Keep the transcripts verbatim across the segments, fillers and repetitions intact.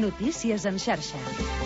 Notícies en xarxa.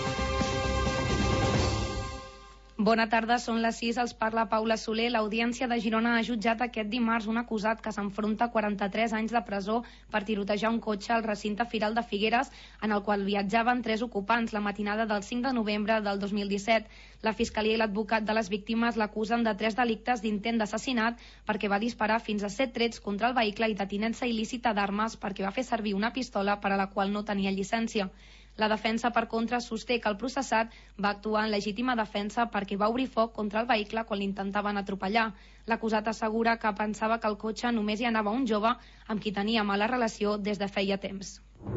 Bona tarda, són les sis, els parla Paula Soler. L'Audiència de Girona ha jutjat aquest dimarts un acusat que s'enfronta a quaranta-tres anys de presó per tirotejar un cotxe al recinte Firal de Figueres, en el qual viatjaven tres ocupants la matinada del cinc de novembre del dos mil disset. La Fiscalia i l'advocat de les víctimes l'acusen de tres delictes d'intent d'assassinat perquè va disparar fins a set trets contra el vehicle i de tinença il·lícita d'armes perquè va fer servir una pistola per a la qual no tenia llicència. La defensa, per contra, sosté que el processat va actuar en legítima defensa perquè va obrir foc contra el vehicle quan l'intentaven atropellar. L'acusat assegura que pensava que al cotxe només hi anava un jove amb qui tenia mala relació des de feia temps.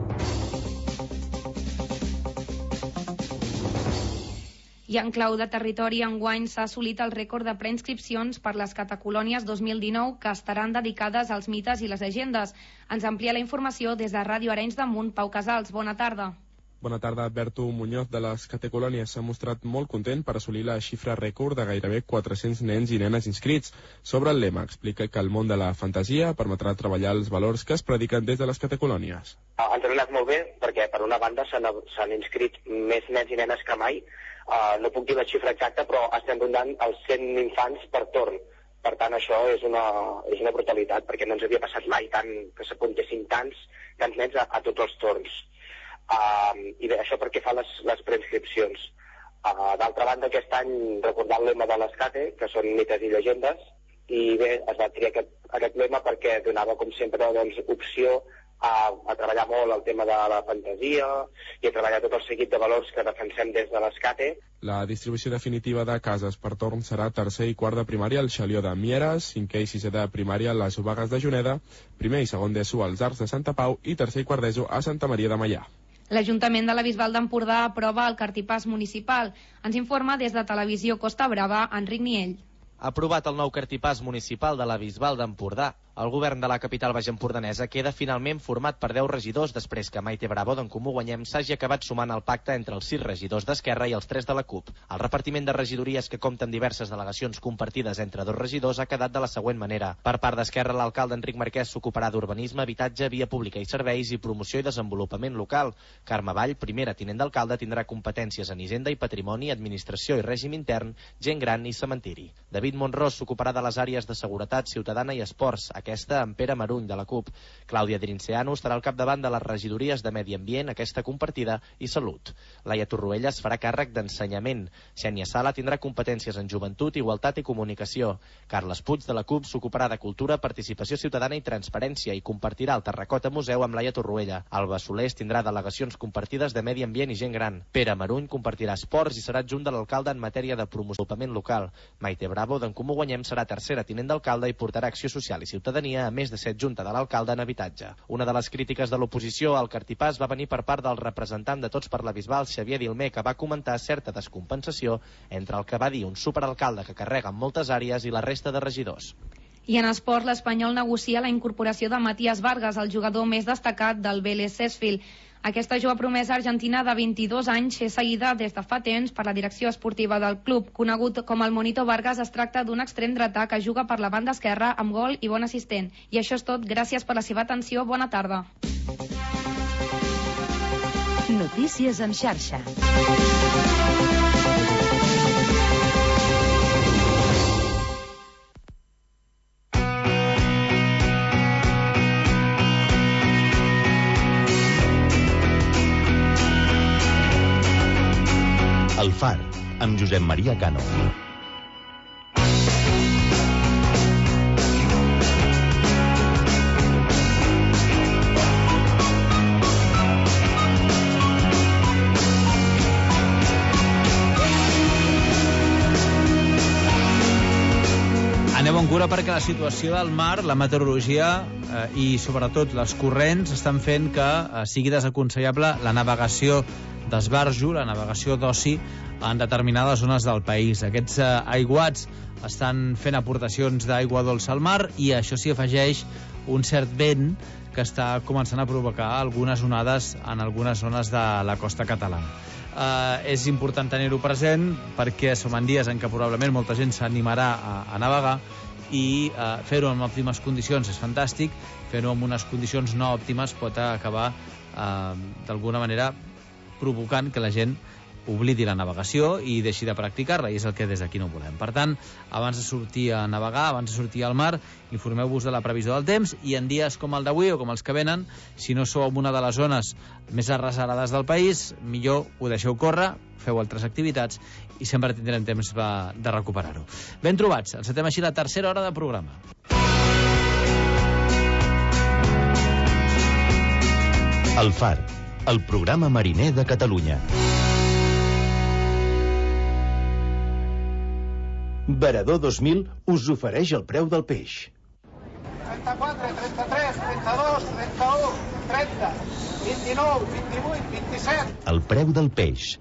I en clau de territori, enguany s'ha assolit el rècord de preinscripcions per les Catacolònies dos mil dinou, que estaran dedicades als mites i les llegendes. Ens amplia la informació des de Ràdio Arenys de Munt, Pau Casals. Bona tarda. Bona tarda. Berto Muñoz de les Catecolònies s'ha mostrat molt content per assolir la xifra rècord de gairebé quatre-cents nens i nenes inscrits. Sobre el lema, explica que el món de la fantasia permetrà treballar els valors que es prediquen des de les Catecolònies. Ens ha anat molt bé perquè, per una banda, s'han inscrit més nens i nenes que mai. Uh, no puc dir la xifra exacta, però estem rondant els cent infants per torn. Per tant, això és una, és una brutalitat, perquè no ens havia passat mai tant que s'apuntessin tants, tants nens a, a tots els torns. Uh, I bé, això perquè fa les, les preinscripcions. Uh, D'altra banda, aquest any recordant el lema de l'Escate, que són mites i llegendes, i bé, es va triar aquest, aquest lema perquè donava, com sempre, doncs, opció a, a treballar molt el tema de la fantasia i a treballar tot el seguit de valors que defensem des de l'Escate. La distribució definitiva de cases per torn serà tercer i quart de primària al Xalió de Mieres, cinquè i sisè de primària a les Obagues de Juneda, primer i segon d'ESO als Arcs de Santa Pau i tercer i quart d'ESO a Santa Maria de Maià. L'Ajuntament de la Bisbal d'Empordà aprova el cartipàs municipal. Ens informa des de Televisió Costa Brava, Enric Niell. Ha aprovat el nou cartipàs municipal de la Bisbal d'Empordà. El govern de la capital baixempordanesa queda finalment format per deu regidors després que Maite Bravo d'en Comú Guanyem s'hagi acabat sumant el pacte entre els sis regidors d'Esquerra i els tres de la CUP. El repartiment de regidories, que compta amb diverses delegacions compartides entre dos regidors, ha quedat de la següent manera. Per part d'Esquerra, l'alcalde Enric Marquès s'ocuparà d'urbanisme, habitatge, via pública i serveis i promoció i desenvolupament local. Carme Vall, primera tinent d'alcalde, tindrà competències en hisenda i patrimoni, administració i règim intern, gent gran i cementiri. David Monrós s'ocuparà de les àrees de seguretat ciutadana i esports, aquesta amb Pere Maruny de la CUP. Clàudia Drinceanu estarà al capdavant de les regidories de Medi Ambient, aquesta compartida, i Salut. Laia Torroella es farà càrrec d'Ensenyament. Xènia Sala tindrà competències en Joventut, Igualtat i Comunicació. Carles Puig de la CUP s'ocuparà de Cultura, Participació Ciutadana i Transparència i compartirà el Terracota Museu amb Laia Torroella. Alba Solés tindrà delegacions compartides de Medi Ambient i Gent Gran. Pere Maruny compartirà Esports i serà adjunt de l'alcalde en matèria de promocionament local. Maite Bravo d'en Comú Guanyem serà tercera tinent d'alcalde i portarà Acció Social i Ciutadania, a més de ser adjunta de l'alcalde en habitatge. Una de les crítiques de l'oposició al cartipàs va venir per part del representant de Tots per la Bisbal, Xavier Dilmé, que va comentar certa descompensació entre el que va dir un superalcalde que carrega en moltes àrees i la resta de regidors. I en esports, l'Espanyol negocia la incorporació de Matías Vargas, el jugador més destacat del Vélez Sarsfield. Aquesta jove promesa argentina de vint-i-dos anys és seguida des de fa temps per la direcció esportiva del club. Conegut com el Monito Vargas, es tracta d'un extrem dretà que juga per la banda esquerra amb gol i bon assistent. I això és tot. Gràcies per la seva atenció. Bona tarda. Notícies en xarxa. El Far, amb Josep Maria Cano. Aneu amb cura perquè la situació del mar, la meteorologia eh, i sobretot les corrents estan fent que eh, sigui desaconsellable la navegació d'esbarjo, la navegació d'oci en determinades zones del país. Aquests eh, aiguats estan fent aportacions d'aigua dolça al mar i això s'hi afegeix un cert vent que està començant a provocar algunes onades en algunes zones de la costa catalana. Eh, és important tenir-ho present perquè som en dies en què probablement molta gent s'animarà a, a navegar i eh, fer-ho en òptimes condicions és fantàstic, fer-ho en unes condicions no òptimes pot acabar eh, d'alguna manera provocant que la gent oblidi la navegació i deixi de practicar-la, i és el que des d'aquí no volem. Per tant, abans de sortir a navegar, abans de sortir al mar, informeu-vos de la previsió del temps, i en dies com el d'avui o com els que venen, si no sou en una de les zones més arrasades del país, millor ho deixeu córrer, feu altres activitats i sempre tindrem temps de recuperar-ho. Ben trobats, encetem així la tercera hora de programa. El Far, el programa mariner de Catalunya. Varador dos mil us ofereix el preu del peix. trenta-quatre, trenta-tres, trenta-dos, trenta-u, trenta, vint-i-nou, vint-i-vuit, vint-i-set. El preu del peix.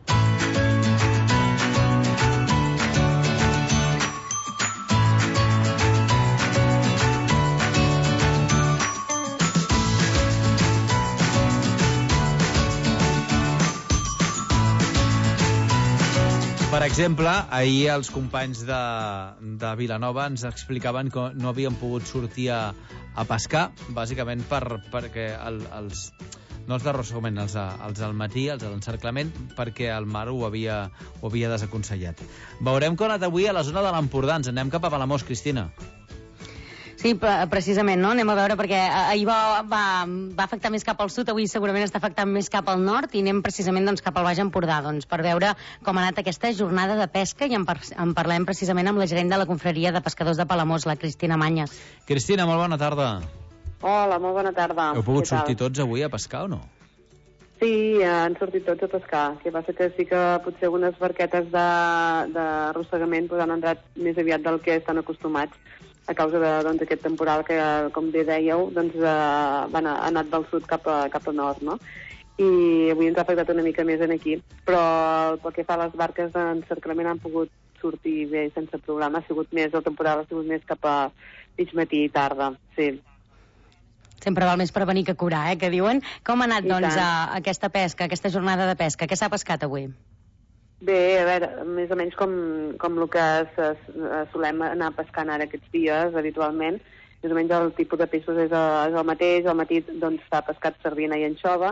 Per exemple, ahir els companys de, de Vilanova ens explicaven que no havien pogut sortir a, a pescar, bàsicament per, perquè el, els, no els d'arrossegament, els, de, els del matí, els de l'encerclament, perquè el mar ho havia, ho havia desaconsellat. Veurem com ha anat avui a la zona de l'Empordà. Ens anem cap a Palamós, Cristina. Sí, precisament, no? Anem a veure, perquè ahir va, va, va afectar més cap al sud, avui segurament està afectant més cap al nord, i anem precisament doncs, cap al Baix Empordà, doncs, per veure com ha anat aquesta jornada de pesca, i en, par en parlem precisament amb la gerent de la Confraria de Pescadors de Palamós, la Cristina Manyes. Cristina, molt bona tarda. Hola, molt bona tarda. Heu pogut sortir tots avui a pescar o no? Sí, han sortit tots a pescar. El que passa que sí que potser algunes barquetes d'arrossegament pues, han entrat més aviat del que estan acostumats, a causa d'aquest doncs, temporal que, com bé dèieu, doncs, eh, van a, ha anat del sud cap a, cap al nord, no? I avui ens ha afectat una mica més en aquí, però pel que fa a les barques d'encerclament han pogut sortir bé sense programa. Ha sigut més, el temporal ha sigut més cap a mig matí i tarda, sí. Sempre val més prevenir que curar, eh, que diuen. Com ha anat, doncs, a, aquesta pesca, aquesta jornada de pesca? Què s'ha pescat avui? Bé, a veure, més o menys com, com el que solem anar pescant ara aquests dies, habitualment. Més o menys el tipus de peixos és el, és el mateix. Al matí doncs, s'ha pescat sardina i anxova,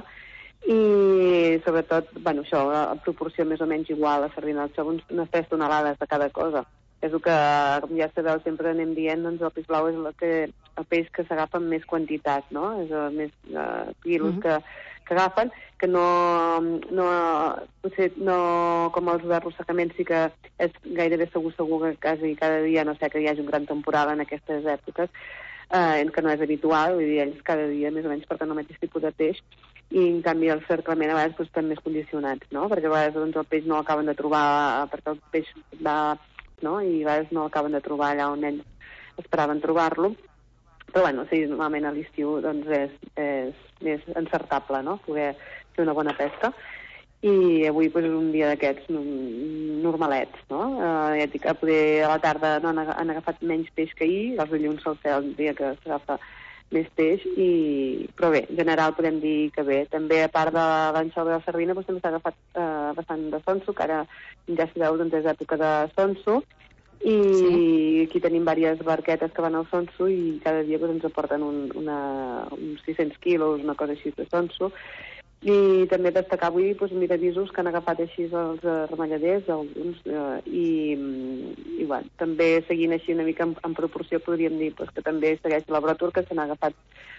i sobretot, bueno, això, a proporció més o menys igual, a sardina i anxova, unes tres tonelades de cada cosa. És el que, com ja sabeu, sempre anem dient, doncs el peix blau és el, que, el peix que s'agafa amb més quantitat, no? És el més uh, quilos uh-huh. que, que agafen, que no, no, potser no, com els d'arrossegament sí que és gairebé segur segur que quasi cada dia, no sé, que hi hagi un gran temporal en aquestes èpoques, eh, que no és habitual, vull dir, ells cada dia més o menys porten el mateix tipus de peix, i en canvi el cerclament a vegades doncs, estan més condicionats, no? Perquè a vegades doncs, el peix no acaben de trobar, perquè el peix va, no? I a vegades no acaben de trobar allà on ells esperaven trobar-lo. Però bueno, sí, normalment a l'estiu doncs és, és més encertable, no? Poder fer una bona pesca. I avui pues, és un dia d'aquests normalets, no? Eh, ja dic, a poder a la tarda no, han, han agafat menys peix que ahir, els dilluns sol ser el dia que s'agafa més peix, i... però bé, en general podem dir que bé. També a part de l'anxova i la sardina doncs, també s'ha agafat eh, bastant de sonso, que ara ja sabeu doncs, és època de sonso, i sí. Aquí tenim diverses barquetes que van al sonso i cada dia doncs, ens aporten un, una, uns sis cents quilos, una cosa així de sonso. I també destacar avui doncs, miravisos que han agafat així els uh, remalladers, alguns, uh, i, i bueno, també seguint així una mica en, en proporció podríem dir doncs, que també segueix la brotur, que se n'ha agafat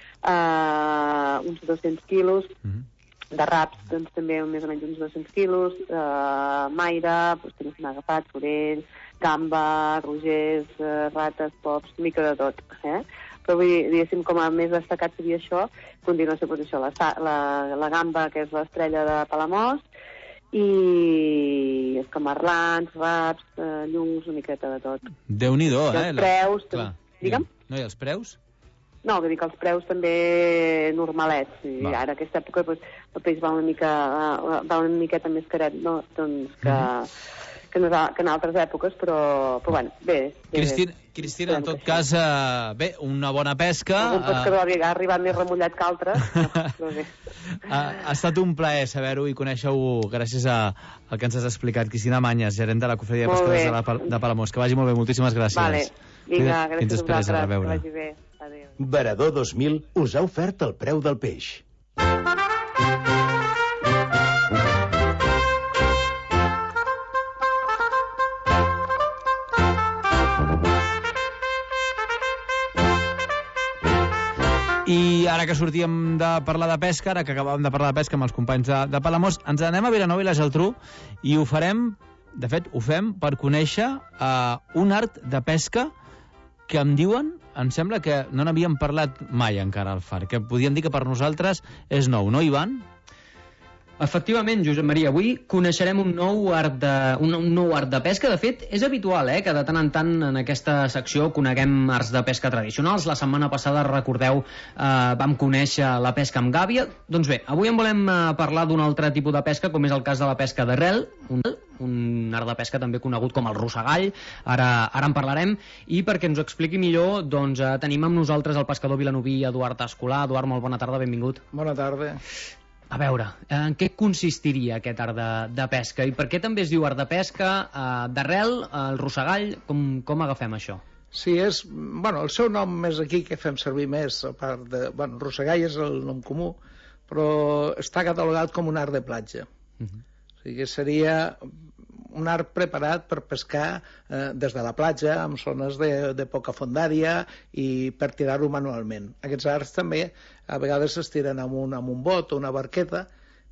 uh, uns dos-cents quilos, mm-hmm. de raps doncs, també més o menys uns dos-cents quilos, uh, maire, doncs, també se n'ha agafat, forell, gamba, rogers, uh, rates, pops, mica de tot, eh? Però vull dir, diguéssim, com a més destacat seria això, continua sent això, la, la, la gamba, que és l'estrella de Palamós, i els camarlans, raps, eh, llums, una miqueta de tot. Déu-n'hi-do, eh? I els preus... Clar. Digue'm? No, i els preus? No, vull dir que els preus també normalets. I va. Ara, aquesta època, doncs, el peix va una mica, va una miqueta més caret, no? Doncs que... Mm-hmm. Que, no, que en altres èpoques, però, però bueno, bé. Cristina, Cristina en tot cas, uh, bé, una bona pesca. Un pescador uh... ha arribat més remullat que altres, però bé. Ha, ha estat un plaer saber-ho i conèixer-ho gràcies a, al que ens has explicat. Cristina Manyes, gerent de la Confraria de Pescadors de, la, de Palamós. Que vagi molt bé, moltíssimes gràcies. Vale. Vinga, gràcies a vosaltres, a que vagi bé. Adéu. Varador dos mil us ha ofert el preu del peix. I ara que sortíem de parlar de pesca, ara que acabàvem de parlar de pesca amb els companys de, de Palamós, ens anem a Vilanova i la Geltrú i ho farem, de fet, ho fem per conèixer uh, un art de pesca que em diuen, em sembla que no n'havíem parlat mai encara al Far, que podien dir que per nosaltres és nou, no, Ivan? Efectivament, Josep Maria, avui coneixerem un nou art de, un, un nou art de pesca. De fet, és habitual eh, que de tant en tant en aquesta secció coneguem arts de pesca tradicionals. La setmana passada, recordeu, eh, vam conèixer la pesca amb gàbia. Doncs bé, avui en volem eh, parlar d'un altre tipus de pesca, com és el cas de la pesca d'arrel, un, un art de pesca també conegut com el rossegall. Ara, ara en parlarem. I perquè ens ho expliqui millor, doncs, eh, tenim amb nosaltres el pescador vilanoví Eduard Escolà. Eduard, molt bona tarda, benvingut. Bona tarda. A veure, en què consistiria aquest art de, de pesca? I per què també es diu art de pesca? Eh, d'arrel, el rossegall, com, com agafem això? Sí, és... Bueno, el seu nom és aquí que fem servir més, a part de... Bueno, rossegall és el nom comú, però està catalogat com un art de platja. Uh -huh. O sigui, seria un art preparat per pescar eh, des de la platja, en zones de, de poca fondària i per tirar-ho manualment. Aquests arts també a vegades es tiren amb un, amb un bot o una barqueta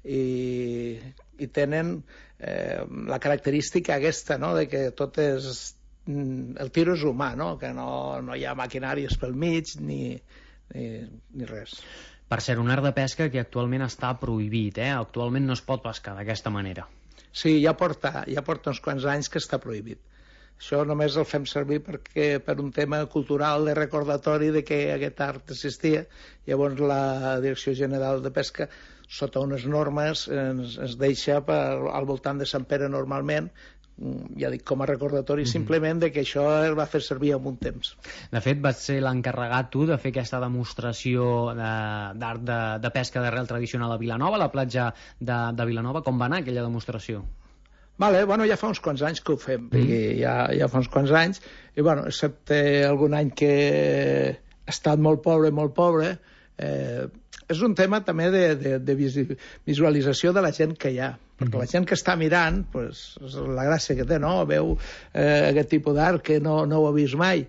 i, i tenen eh, la característica aquesta, no?, de que tot és... el tiro és humà, no?, que no, no hi ha maquinàries pel mig ni, ni, ni res. Per ser un art de pesca que actualment està prohibit, eh? Actualment no es pot pescar d'aquesta manera. Sí, ja porta, ja porta uns quants anys que està prohibit. Això només el fem servir perquè per un tema cultural de recordatori de que aquest art existia. Llavors la Direcció General de Pesca, sota unes normes, ens, ens deixa per, al voltant de Sant Pere normalment, ja dic, com a recordatori, mm-hmm. simplement de que això es va fer servir en un temps. De fet, vas ser l'encarregat tu de fer aquesta demostració d'art de, de, de pesca d'arrel tradicional a Vilanova, a la platja de, de Vilanova. Com va anar aquella demostració? Vale, bueno, ja fa uns quants anys que ho fem, mm. ja, ja fa uns quants anys, i bueno, excepte algun any que ha estat molt pobre, molt pobre, eh, és un tema també de, de, de visualització de la gent que hi ha, perquè la gent que està mirant, pues, és la gràcia que té, no?, veu eh, aquest tipus d'art que no, no ho ha vist mai,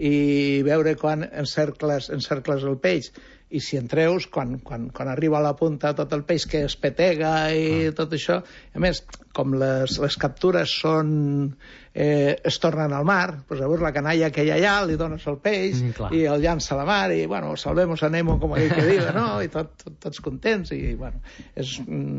i veure quan encercles, encercles el peix, i si en treus, quan, quan, quan arriba a la punta tot el peix que es petega i ah. tot això, a més, com les, les captures són eh, es tornen al mar, doncs llavors la canalla que hi ha allà li dones el peix mm, i el llança a la mar i, bueno, salvemos a Nemo, com aquell que diu, no?, i tot, tot, tots contents, i, bueno, és... Mm,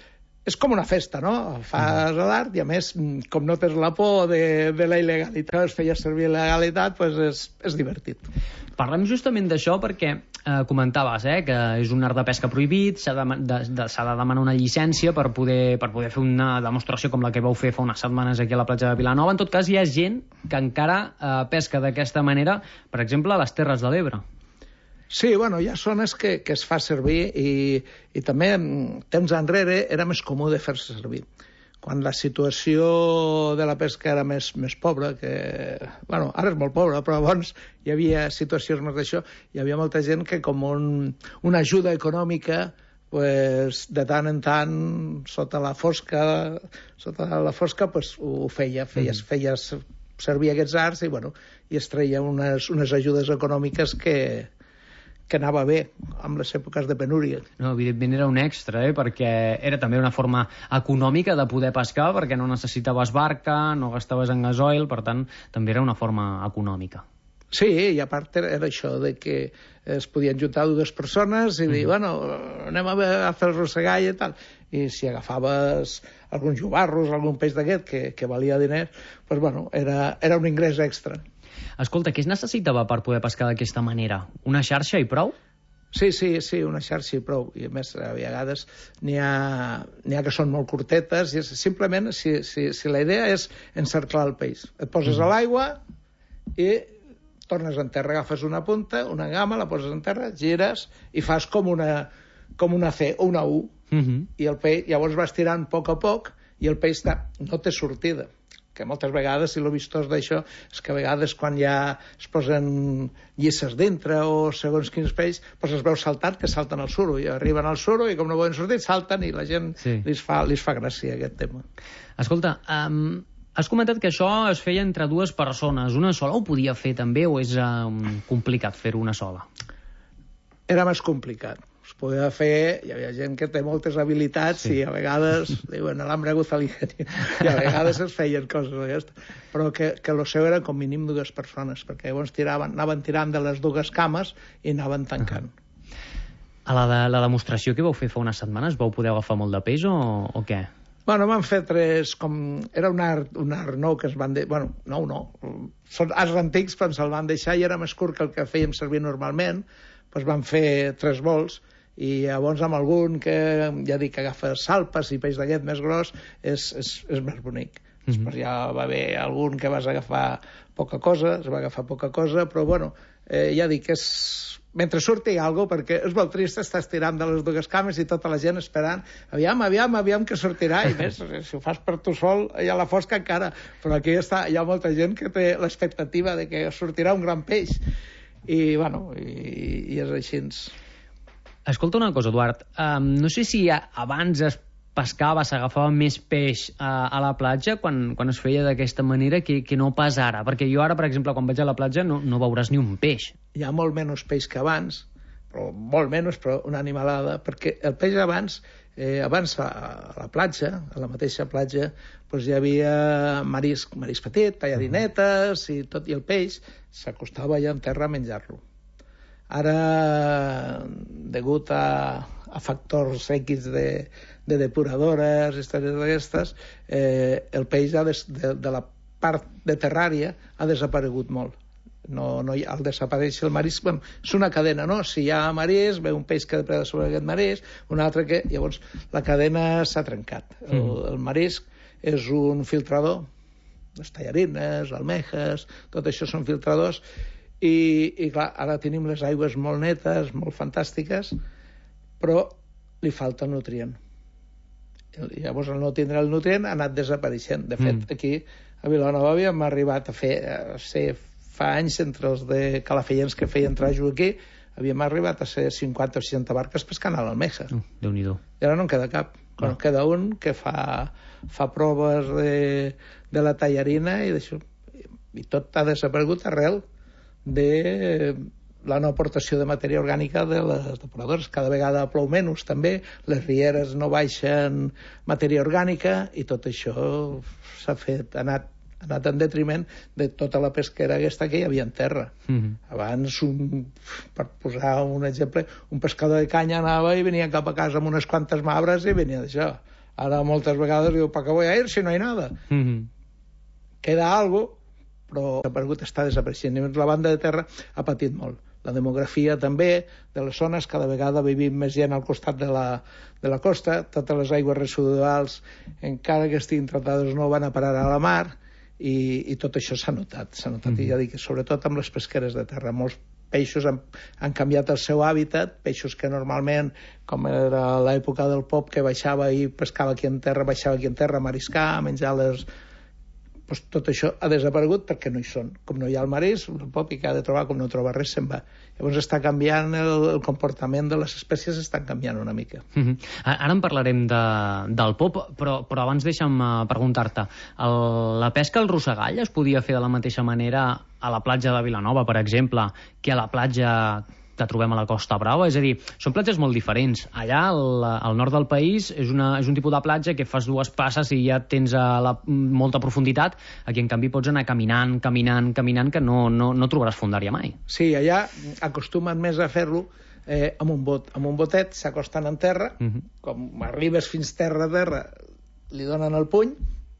és com una festa, no? Fas l'art i, a més, com no tens la por de, de la il·legalitat, es feia servir la legalitat, doncs és, és divertit. Parlem justament d'això perquè eh, comentaves eh, que és un art de pesca prohibit, s'ha de, de, de, s'ha de demanar una llicència per poder, per poder fer una demostració com la que vau fer fa unes setmanes aquí a la platja de Vilanova. En tot cas, hi ha gent que encara eh, pesca d'aquesta manera, per exemple, a les Terres de l'Ebre. Sí, bueno, hi ha zones que, que es fa servir i, i també temps enrere era més comú de fer-se servir. Quan la situació de la pesca era més, més pobra, que, bueno, ara és molt pobra, però abans hi havia situacions més d'això, hi havia molta gent que com un, una ajuda econòmica, pues, de tant en tant, sota la fosca, sota la fosca pues, ho feia, feies, mm. feies servir aquests arts i, bueno, i es treia unes, unes ajudes econòmiques que... que anava bé amb les èpoques de penúria. No, evidentment era un extra, eh? Perquè era també una forma econòmica de poder pescar, perquè no necessitaves barca, no gastaves en gasoil, per tant, també era una forma econòmica. Sí, i a part era això, de que es podien juntar dues persones i dir, mm. bueno, anem a fer el rossegall i tal. I si agafaves alguns llobarros, algun peix d'aquest que, que valia diners, doncs, bueno, era, era un ingrés extra. Escolta, què es necessitava per poder pescar d'aquesta manera? Una xarxa i prou? Sí, sí, sí, una xarxa i prou. I a més, a vegades n'hi ha, n'hi ha que són molt curtetes i és, simplement, si, si, si la idea és encerclar el peix. Et poses mm. a l'aigua i tornes en terra, agafes una punta, una gama, la poses en terra, gires i fas com una, com una C o una U. Mm-hmm. I el peix, llavors vas tirant a poc a poc i el peix està, no té sortida. Que moltes vegades, si l'ho vistós d'això, és que a vegades quan ja es posen llisses dintre o segons quins peix, doncs es veu saltant, que salten al suro, i arriben al suro i com no poden sortir, salten i la gent sí. li fa, li fa gràcia aquest tema. Escolta, um, has comentat que això es feia entre dues persones. Una sola ho podia fer també o és um, complicat fer-ho una sola? era més complicat. Es podia fer, hi havia gent que té moltes habilitats sí. i a vegades, diuen, l'hambre aguza el ingenio, i a vegades es feien coses d'aquestes. Però que, que el seu era com mínim dues persones, perquè llavors tiraven, anaven tirant de les dues cames i anaven tancant. A la, de, la demostració que vau fer fa unes setmanes, vau poder agafar molt de peix o, o què? Bueno, vam fer tres, com... Era un art, un art nou que es van... De... Bueno, nou no. Són arts antics, però ens el van deixar i era més curt que el que fèiem servir normalment. Doncs vam fer tres vols i llavors amb algun que, ja dic, que agafa salpes i peix d'aquest més gros, és, és, és més bonic. Mm-hmm. Després ja va haver algun que vas agafar poca cosa, es va agafar poca cosa, però bueno, eh, ja dic, és... mentre surti alguna cosa, perquè és molt trist, estàs tirant de les dues cames i tota la gent esperant, aviam, aviam, aviam que sortirà, i més, si ho fas per tu sol, hi ha la fosca encara, però aquí està, hi ha molta gent que té l'expectativa de que sortirà un gran peix, i bueno, i, i és així. Escolta una cosa, Eduard, um, no sé si abans es pescava, s'agafava més peix a, a la platja quan, quan es feia d'aquesta manera que, que no pas ara, perquè jo ara, per exemple, quan vaig a la platja no, no veuràs ni un peix. Hi ha molt menys peix que abans, però molt menys, però una animalada, perquè el peix abans, eh, abans a, a la platja, a la mateixa platja, doncs hi havia marisc, marisc petit, tallarinetes i tot, i el peix s'acostava allà en terra a menjar-lo. Ara, degut a, a factors X de, de depuradores, històries d'aquestes, eh, el peix ha des, de, de la part de terrària ha desaparegut molt. No, no hi ha, al desaparèixer el marisc, bueno, és una cadena, no? Si hi ha marisc, ve un peix que depreda sobre aquest marisc, un altre que... Llavors, la cadena s'ha trencat. El, el marisc és un filtrador, les tallarines, almejes, tot això són filtradors, i, i clar, ara tenim les aigües molt netes, molt fantàstiques, però li falta el nutrient. I llavors, al no tindre el nutrient, ha anat desapareixent. De fet, mm. aquí, a Vilanova, havíem arribat a fer, a ser, fa anys, entre els de calafellens que feien trajo aquí, havíem arribat a ser cinquanta o seixanta barques pescant a l'almeja. Uh, Déu-n'hi-do. I ara no en queda cap. Bueno, queda un que fa, fa proves de, de la tallarina i d'això. I tot ha desaparegut arrel de la no aportació de matèria orgànica de les depuradores. Cada vegada plou menys també, les rieres no baixen matèria orgànica i tot això s'ha fet, ha anat, ha anat en detriment de tota la pesquera aquesta que hi havia en terra. Mm-hmm. Abans, un, per posar un exemple, un pescador de canya anava i venia cap a casa amb unes quantes mabres i venia d'això. Ara moltes vegades diu, ¿para qué voy a ir si no hay nada? Mm-hmm. Queda algo, però l'aparegut està desapareixent. La banda de terra ha patit molt. La demografia també de les zones, cada vegada vivim més gent al costat de la, de la costa, totes les aigües residuals, encara que estiguin tratades, no van a parar a la mar, i, i tot això s'ha notat. S'ha notat, mm-hmm. i ja dic, sobretot amb les pesqueres de terra. Molts peixos han, han canviat el seu hàbitat, peixos que normalment, com era l'època del pop, que baixava i pescava aquí en terra, baixava aquí en terra a mariscar, a menjar les... Pues tot això ha desaparegut perquè no hi són. Com no hi ha el marisc, el pop, i que ha de trobar, com no troba res, se'n va. Llavors està canviant el, el comportament de les espècies, estan canviant una mica. Mm-hmm. Ara en parlarem de, del pop, però, però abans deixa'm preguntar-te, el, la pesca al rossegall es podia fer de la mateixa manera a la platja de Vilanova, per exemple, que a la platja que trobem a la Costa Brava? És a dir, són platges molt diferents. Allà, al, al nord del país, és, una, és un tipus de platja que fas dues passes i ja tens a la, molta profunditat. Aquí, en canvi, pots anar caminant, caminant, caminant, que no, no, no trobaràs fondària mai. Sí, allà acostumen més a fer-lo eh, amb un bot. Amb un botet s'acosten en terra, uh-huh. com arribes fins terra a terra, li donen el puny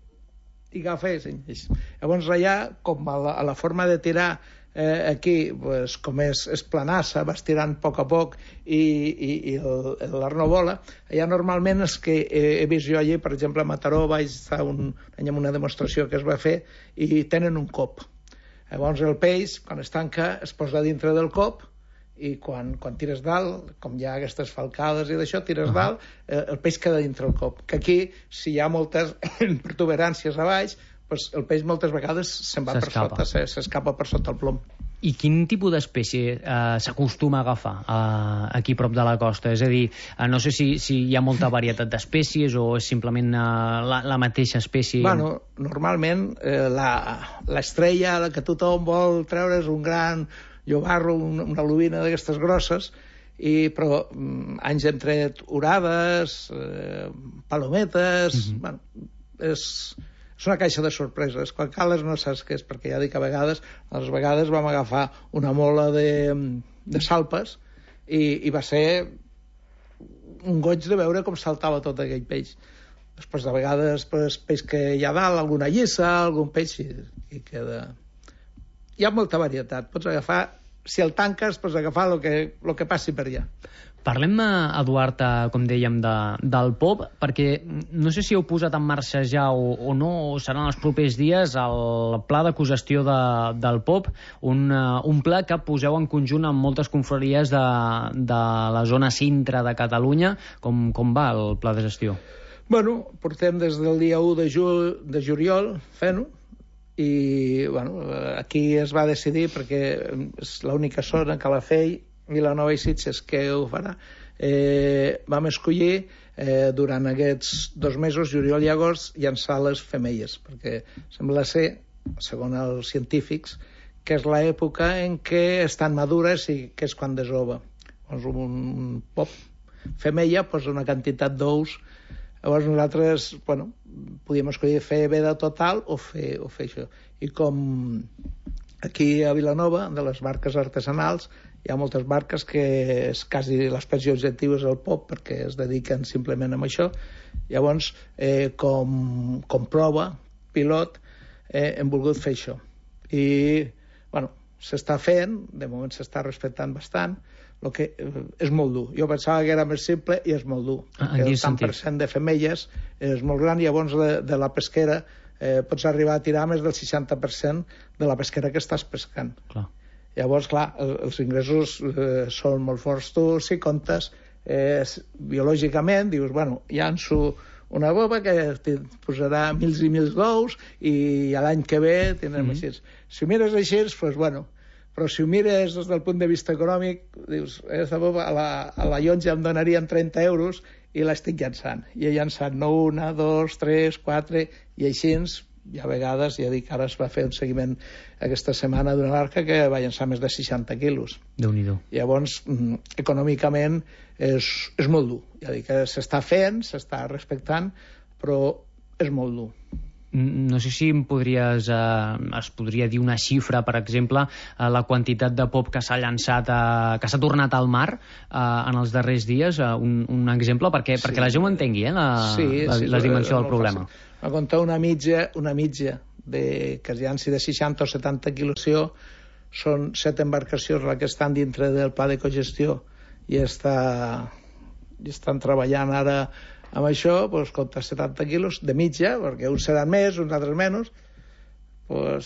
i agafa i s'enlleix. Llavors allà, com a la, a la forma de tirar Eh, aquí, pues, com és, és planassa, vas tirant a poc a poc i, i, i l'art no vola. Allà normalment és que he, he vist jo allí, per exemple, a Mataró vaig estar un any amb una demostració que es va fer i tenen un cop. Llavors el peix, quan es tanca, es posa dintre del cop i quan, quan tires dalt, com hi ha aquestes falcades i d'això, tires uh-huh. dalt, eh, el peix queda dintre el cop. Que aquí, si hi ha moltes protuberàncies a baix, pues el peix moltes vegades se'n va per sota, s'escapa per sota el plom. I quin tipus d'espècie eh, s'acostuma a agafar eh, aquí prop de la costa? És a dir, eh, no sé si, si hi ha molta varietat d'espècies o és simplement eh, la, la mateixa espècie? Bueno, normalment eh, l'estrella, la que tothom vol treure és un gran llobarro, un, una lubina d'aquestes grosses, i, però mm, anys hem tret orades, eh, palometes... Mm-hmm. Bueno, és, és una caixa de sorpreses. Quan cales no saps què és, perquè ja dic a vegades, a les vegades vam agafar una mola de, de salpes i, i va ser un goig de veure com saltava tot aquell peix. Després, de vegades, pues, peix que hi ha dalt, alguna llissa, algun peix, i, i queda... Hi ha molta varietat. Pots agafar, si el tanques, pots agafar el que, el que passi per allà. Parlem, Eduard, com dèiem, de, del P O P, perquè no sé si heu posat en marxa ja o, o no, o seran els propers dies, el pla de cogestió de, del P O P, un, un pla que poseu en conjunt amb moltes confraries de, de la zona cintra de Catalunya. Com, com va el pla de gestió? Bueno, portem des del dia u de, ju, de juliol fent-ho, i bueno, aquí es va decidir, perquè és l'única zona que la feia, Vilanova i Sitges, que ho farà. Eh, vam escollir eh, durant aquests dos mesos, juliol i agost, llançar les femelles, perquè sembla ser, segons els científics, que és l'època en què estan madures i que és quan desova. Doncs un pop femella posa una quantitat d'ous. Llavors nosaltres, bueno, podíem escollir fer veda total o fer, o fer això. I com aquí a Vilanova, de les barques artesanals, hi ha moltes barques que és quasi l'espècie objectiu és el P O P, perquè es dediquen simplement a això. Llavors, eh, com, com prova, pilot, eh, hem volgut fer això. I, bueno, s'està fent, de moment s'està respectant bastant, el que eh, és molt dur. Jo pensava que era més simple i és molt dur. Ah, el tant per cent de femelles és molt gran, i llavors de, de la pesquera eh, pots arribar a tirar més del seixanta per cent de la pesquera que estàs pescant. Clar. Llavors, clar, els ingressos eh, són molt forts. Tu, si comptes eh, biològicament, dius, bueno, llanço una boba que te posarà mils i mils d'ous i l'any que ve tindrem mm-hmm. així. Si ho mires així, doncs, bueno, però si ho mires des del punt de vista econòmic, dius, aquesta boba a la, a la llotja em donarien trenta euros i l'estic llançant. I he llançat no una, dos, tres, quatre, i així, i a vegades, ja dic, ara es va fer un seguiment aquesta setmana d'una barca que va llançar més de seixanta quilos. Déu-n'hi-do. Llavors, econòmicament, és, és molt dur. Ja dic que s'està fent, s'està respectant, però és molt dur. No sé si em podries, eh, es podria dir una xifra, per exemple, eh, la quantitat de pop que s'ha llançat, eh, que s'ha tornat al mar eh, en els darrers dies, eh, un, un exemple, perquè, sí. perquè la gent ho entengui, eh, la, sí, la, sí, la dimensió del problema. Va comptar una mitja, una mitja de, que es llanci de seixanta o setanta quilos, són set embarcacions les que estan dintre del pla de cogestió i, està, i estan treballant ara amb això, doncs, compta setanta quilos de mitja, perquè uns seran més, uns altres menys, doncs,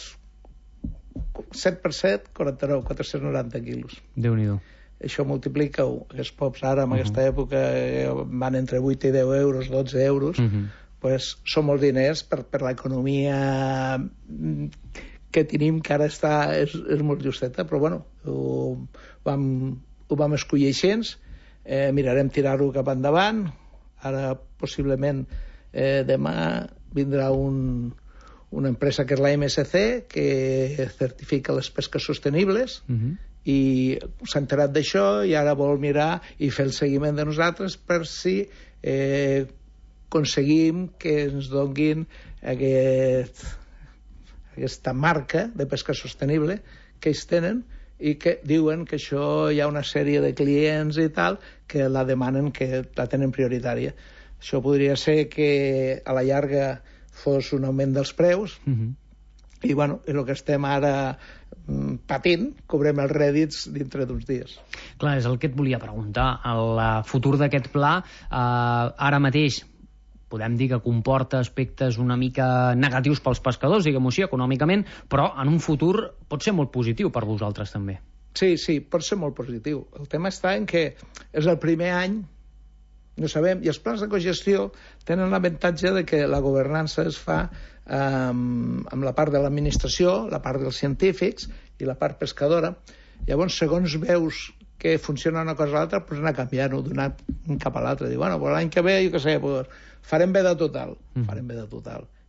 set per set, quaranta-nou, quatre-cents noranta quilos. Déu-n'hi-do. Això multiplica-ho. Els pops ara, en uh -huh. aquesta època, van entre vuit i deu euros, dotze euros, uh -huh. pues, són molts diners per, per l'economia que tenim, que ara està, és, és molt justeta, però bueno, ho vam, ho vam escollir així, eh, mirarem tirar-ho cap endavant. Ara, possiblement, eh, demà vindrà un, una empresa que és la M S C, que certifica les pesques sostenibles, uh-huh. i s'ha enterat d'això i ara vol mirar i fer el seguiment de nosaltres per si eh, aconseguim que ens donguin aquest, aquesta marca de pesca sostenible que ells tenen, i que diuen que això hi ha una sèrie de clients i tal que la demanen, que la tenen prioritària. Això podria ser que a la llarga fos un augment dels preus, uh-huh. i bueno, és el que estem ara patint, cobrem els rèdits dintre d'uns dies. Clar, és el que et volia preguntar. El futur d'aquest pla, eh, ara mateix podem dir que comporta aspectes una mica negatius pels pescadors, diguem-ho així, econòmicament, però en un futur pot ser molt positiu per vosaltres també. Sí, sí, pot ser molt positiu. El tema està en que és el primer any, no sabem, i els plans de cogestió tenen l'avantatge de que la governança es fa eh, amb la part de l'administració, la part dels científics i la part pescadora. Llavors, segons veus que funciona una cosa o l'altra, pues anar canviant-ho d'un cap a l'altre. Diu, bueno, pues l'any que ve, jo què sé, pues, farem veda total, mm. farem veda total.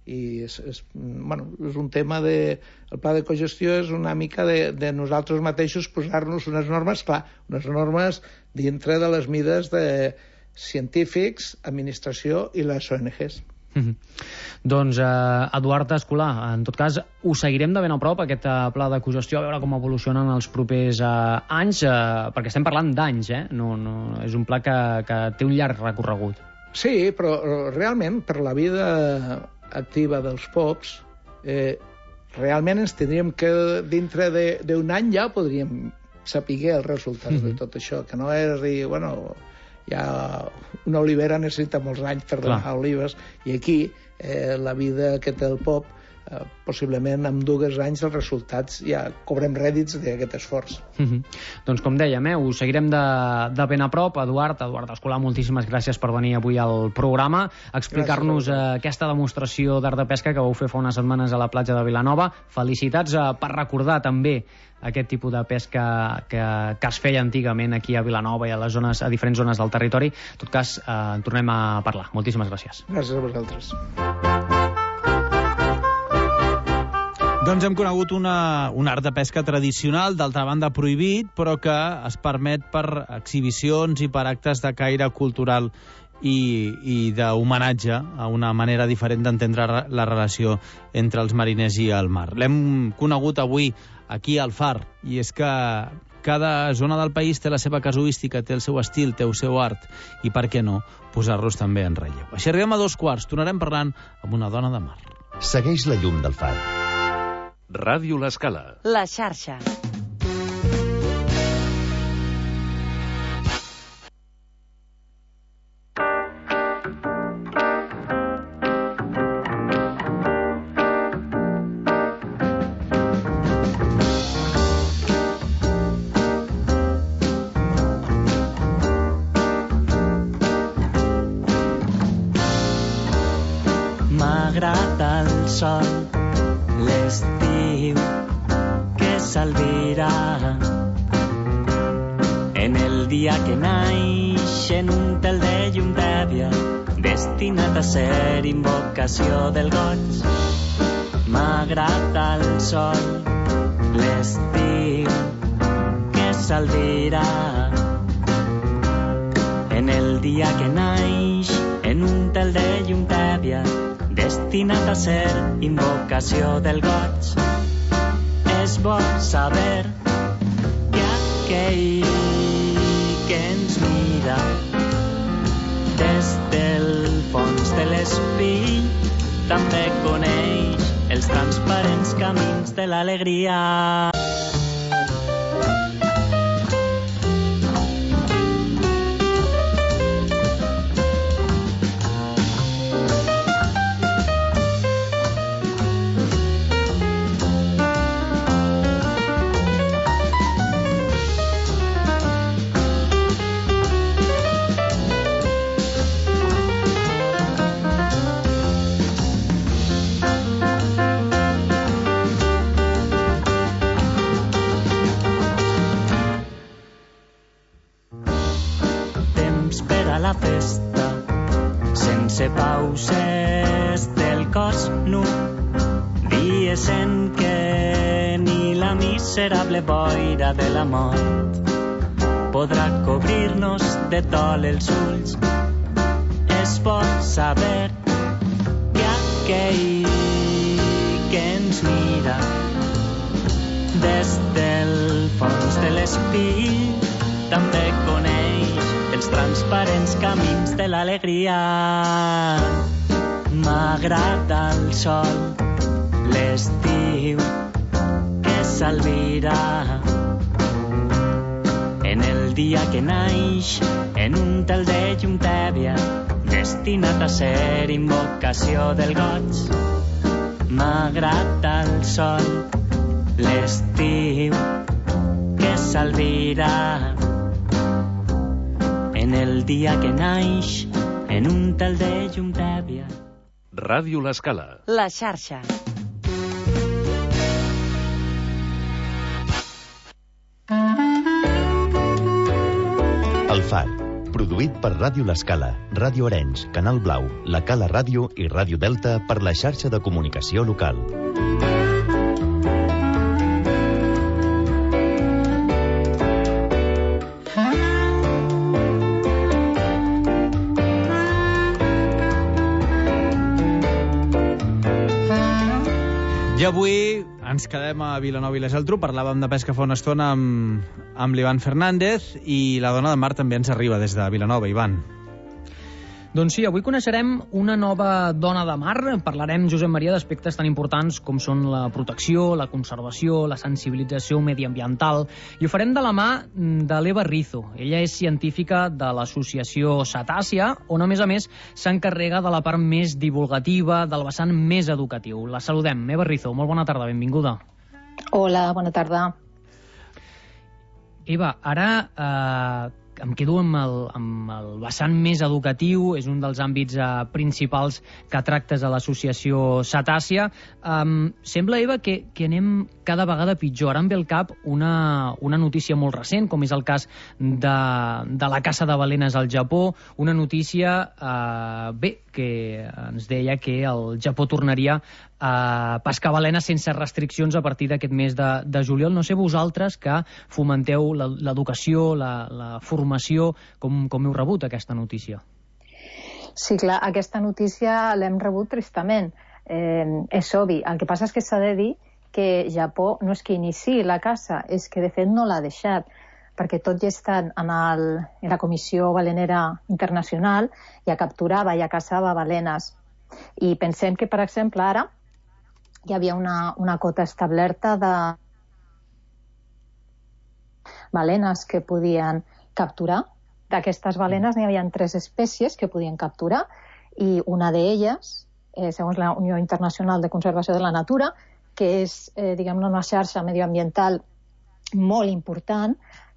i és, és, bueno, és un tema de... El pla de cogestió és una mica de, de nosaltres mateixos posar-nos unes normes, clar, unes normes dintre de les mides de científics, administració i les O N Ges. Mm-hmm. Doncs, eh, Eduard Escolà, en tot cas, ho seguirem de ben a prop, aquest eh, pla de cogestió, a veure com evolucionen els propers eh, anys, eh, perquè estem parlant d'anys, eh? No, no, és un pla que, que té un llarg recorregut. Sí, però realment, per la vida activa dels P O Ps, eh, realment ens tindríem que, dintre d'un any ja podríem saber els resultats mm-hmm. de tot això, que no és dir, bueno... Ja una olivera necessita molts anys per donar olives, i aquí eh, la vida que té el P O P, eh, possiblement amb dos anys els resultats ja cobrem rèdits d'aquest esforç. Mm-hmm. Doncs com dèiem, eh, ho seguirem de, de ben a prop. Eduard, Eduard Escolà, moltíssimes gràcies per venir avui al programa, explicar-nos eh, aquesta demostració d'art de pesca que vau fer fa unes setmanes a la platja de Vilanova. Felicitats eh, per recordar també aquest tipus de pesca que, que es feia antigament aquí a Vilanova i a les zones, a diferents zones del territori. En tot cas, eh, en tornem a parlar. Moltíssimes gràcies. Gràcies a vosaltres. Doncs hem conegut una, un art de pesca tradicional, d'altra banda prohibit, però que es permet per exhibicions i per actes de caire cultural i, i d'homenatge a una manera diferent d'entendre la relació entre els mariners i el mar. L'hem conegut avui aquí al Far, i és que cada zona del país té la seva casuística, té el seu estil, té el seu art, i per què no posar-los també en relleu. Així arribem a dos quarts, tornarem parlant amb una dona de mar. Segueix la llum del Far. Ràdio L'Escala. La xarxa. M'agrada el sol, l'estiu que s'albirà en el dia que naix en un tel de llum tèbia destinat a ser invocació del goig. M'agrada el sol, l'estiu que s'albirà en el dia que naix en un tel de llum tèbia destinat a ser invocació del goig. És bo saber que aquell que ens mira des del fons de l'espill també coneix els transparents camins de l'alegria. La festa sense pauses del cos nu, dies en què ni la miserable boira de la mort podrà cobrir-nos de dol els ulls. És bo saber que aquell que ens mira des del fons de l'espill també coneix els transparents camins de l'alegria. M'agrada el sol, l'estiu que s'albirà en el dia que naix en un tel de llum tèbia destinat a ser invocació del goig. M'agrada el sol, l'estiu que s'albirà en el dia que naix en un tel de llum tèbia. Ràdio L'Escala. La xarxa. El Far, Produït per Ràdio L'Escala, Ràdio Arenys, Canal Blau, La Cala Ràdio i Ràdio Delta per la xarxa de comunicació local. I avui ens quedem a Vilanova i la Geltrú. Parlàvem de pesca fa una estona amb, amb l'Ivan Fernández i la dona de mar també ens arriba des de Vilanova. Ivan. Doncs sí, avui coneixerem una nova dona de mar. Parlarem, Josep Maria, d'aspectes tan importants com són la protecció, la conservació, la sensibilització mediambiental. I ho farem de la mà de l'Eva Rizo. Ella és científica de l'associació Cetàcia, on a més a més s'encarrega de la part més divulgativa, del vessant més educatiu. La saludem. Eva Rizo, molt bona tarda, benvinguda. Hola, bona tarda. Eva, ara eh, em quedo amb el, amb el vessant més educatiu, és un dels àmbits eh, principals que tractes a l'associació Cetàcia. Um, sembla, Eva, que, que anem cada vegada pitjor. Ara em ve al cap una, una notícia molt recent, com és el cas de, de la caça de balenes al Japó, una notícia, eh, bé, que ens deia que el Japó tornaria a pescar balenes sense restriccions a partir d'aquest mes de, de juliol. No sé vosaltres que fomenteu l'educació, la, la formació, com, com heu rebut aquesta notícia? Sí, clar, aquesta notícia l'hem rebut tristament. Eh, és obvi. El que passa és que s'ha de dir que Japó no és que iniciï la caça, és que de fet no l'ha deixat, perquè tot ja està en, el, en la Comissió Balenera Internacional, ja capturava, ja caçava balenes. I pensem que, per exemple, ara hi havia una, una cota establerta de balenes que podien capturar. D'aquestes balenes n'hi havia tres espècies que podien capturar i una d'elles, eh, segons la Unió Internacional de Conservació de la Natura, que és, eh, diguem-ne, una xarxa medioambiental molt important,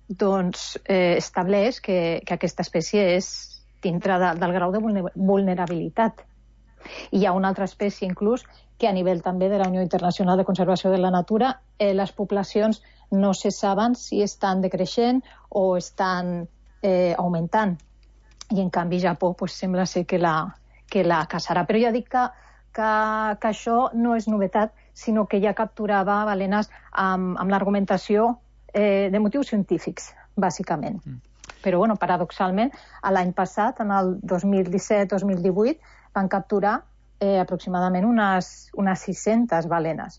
doncs eh, estableix que, que aquesta espècie és dintre de, del grau de vulnerabilitat. I hi ha una altra espècie, inclús, que a nivell també de la Unió Internacional de Conservació de la Natura, eh, les poblacions no se saben si estan decreixent o estan eh, augmentant. I, en canvi, Japó pues, sembla ser que la, que la caçarà. Però ja dic que, que, que això no és novetat, sinó que ja capturava balenes amb, amb l'argumentació eh, de motius científics, bàsicament. Mm. Però, bueno, paradoxalment, l'any passat, en el dos mil disset dos mil divuit, van capturar eh, aproximadament unes, unes sis-centes balenes.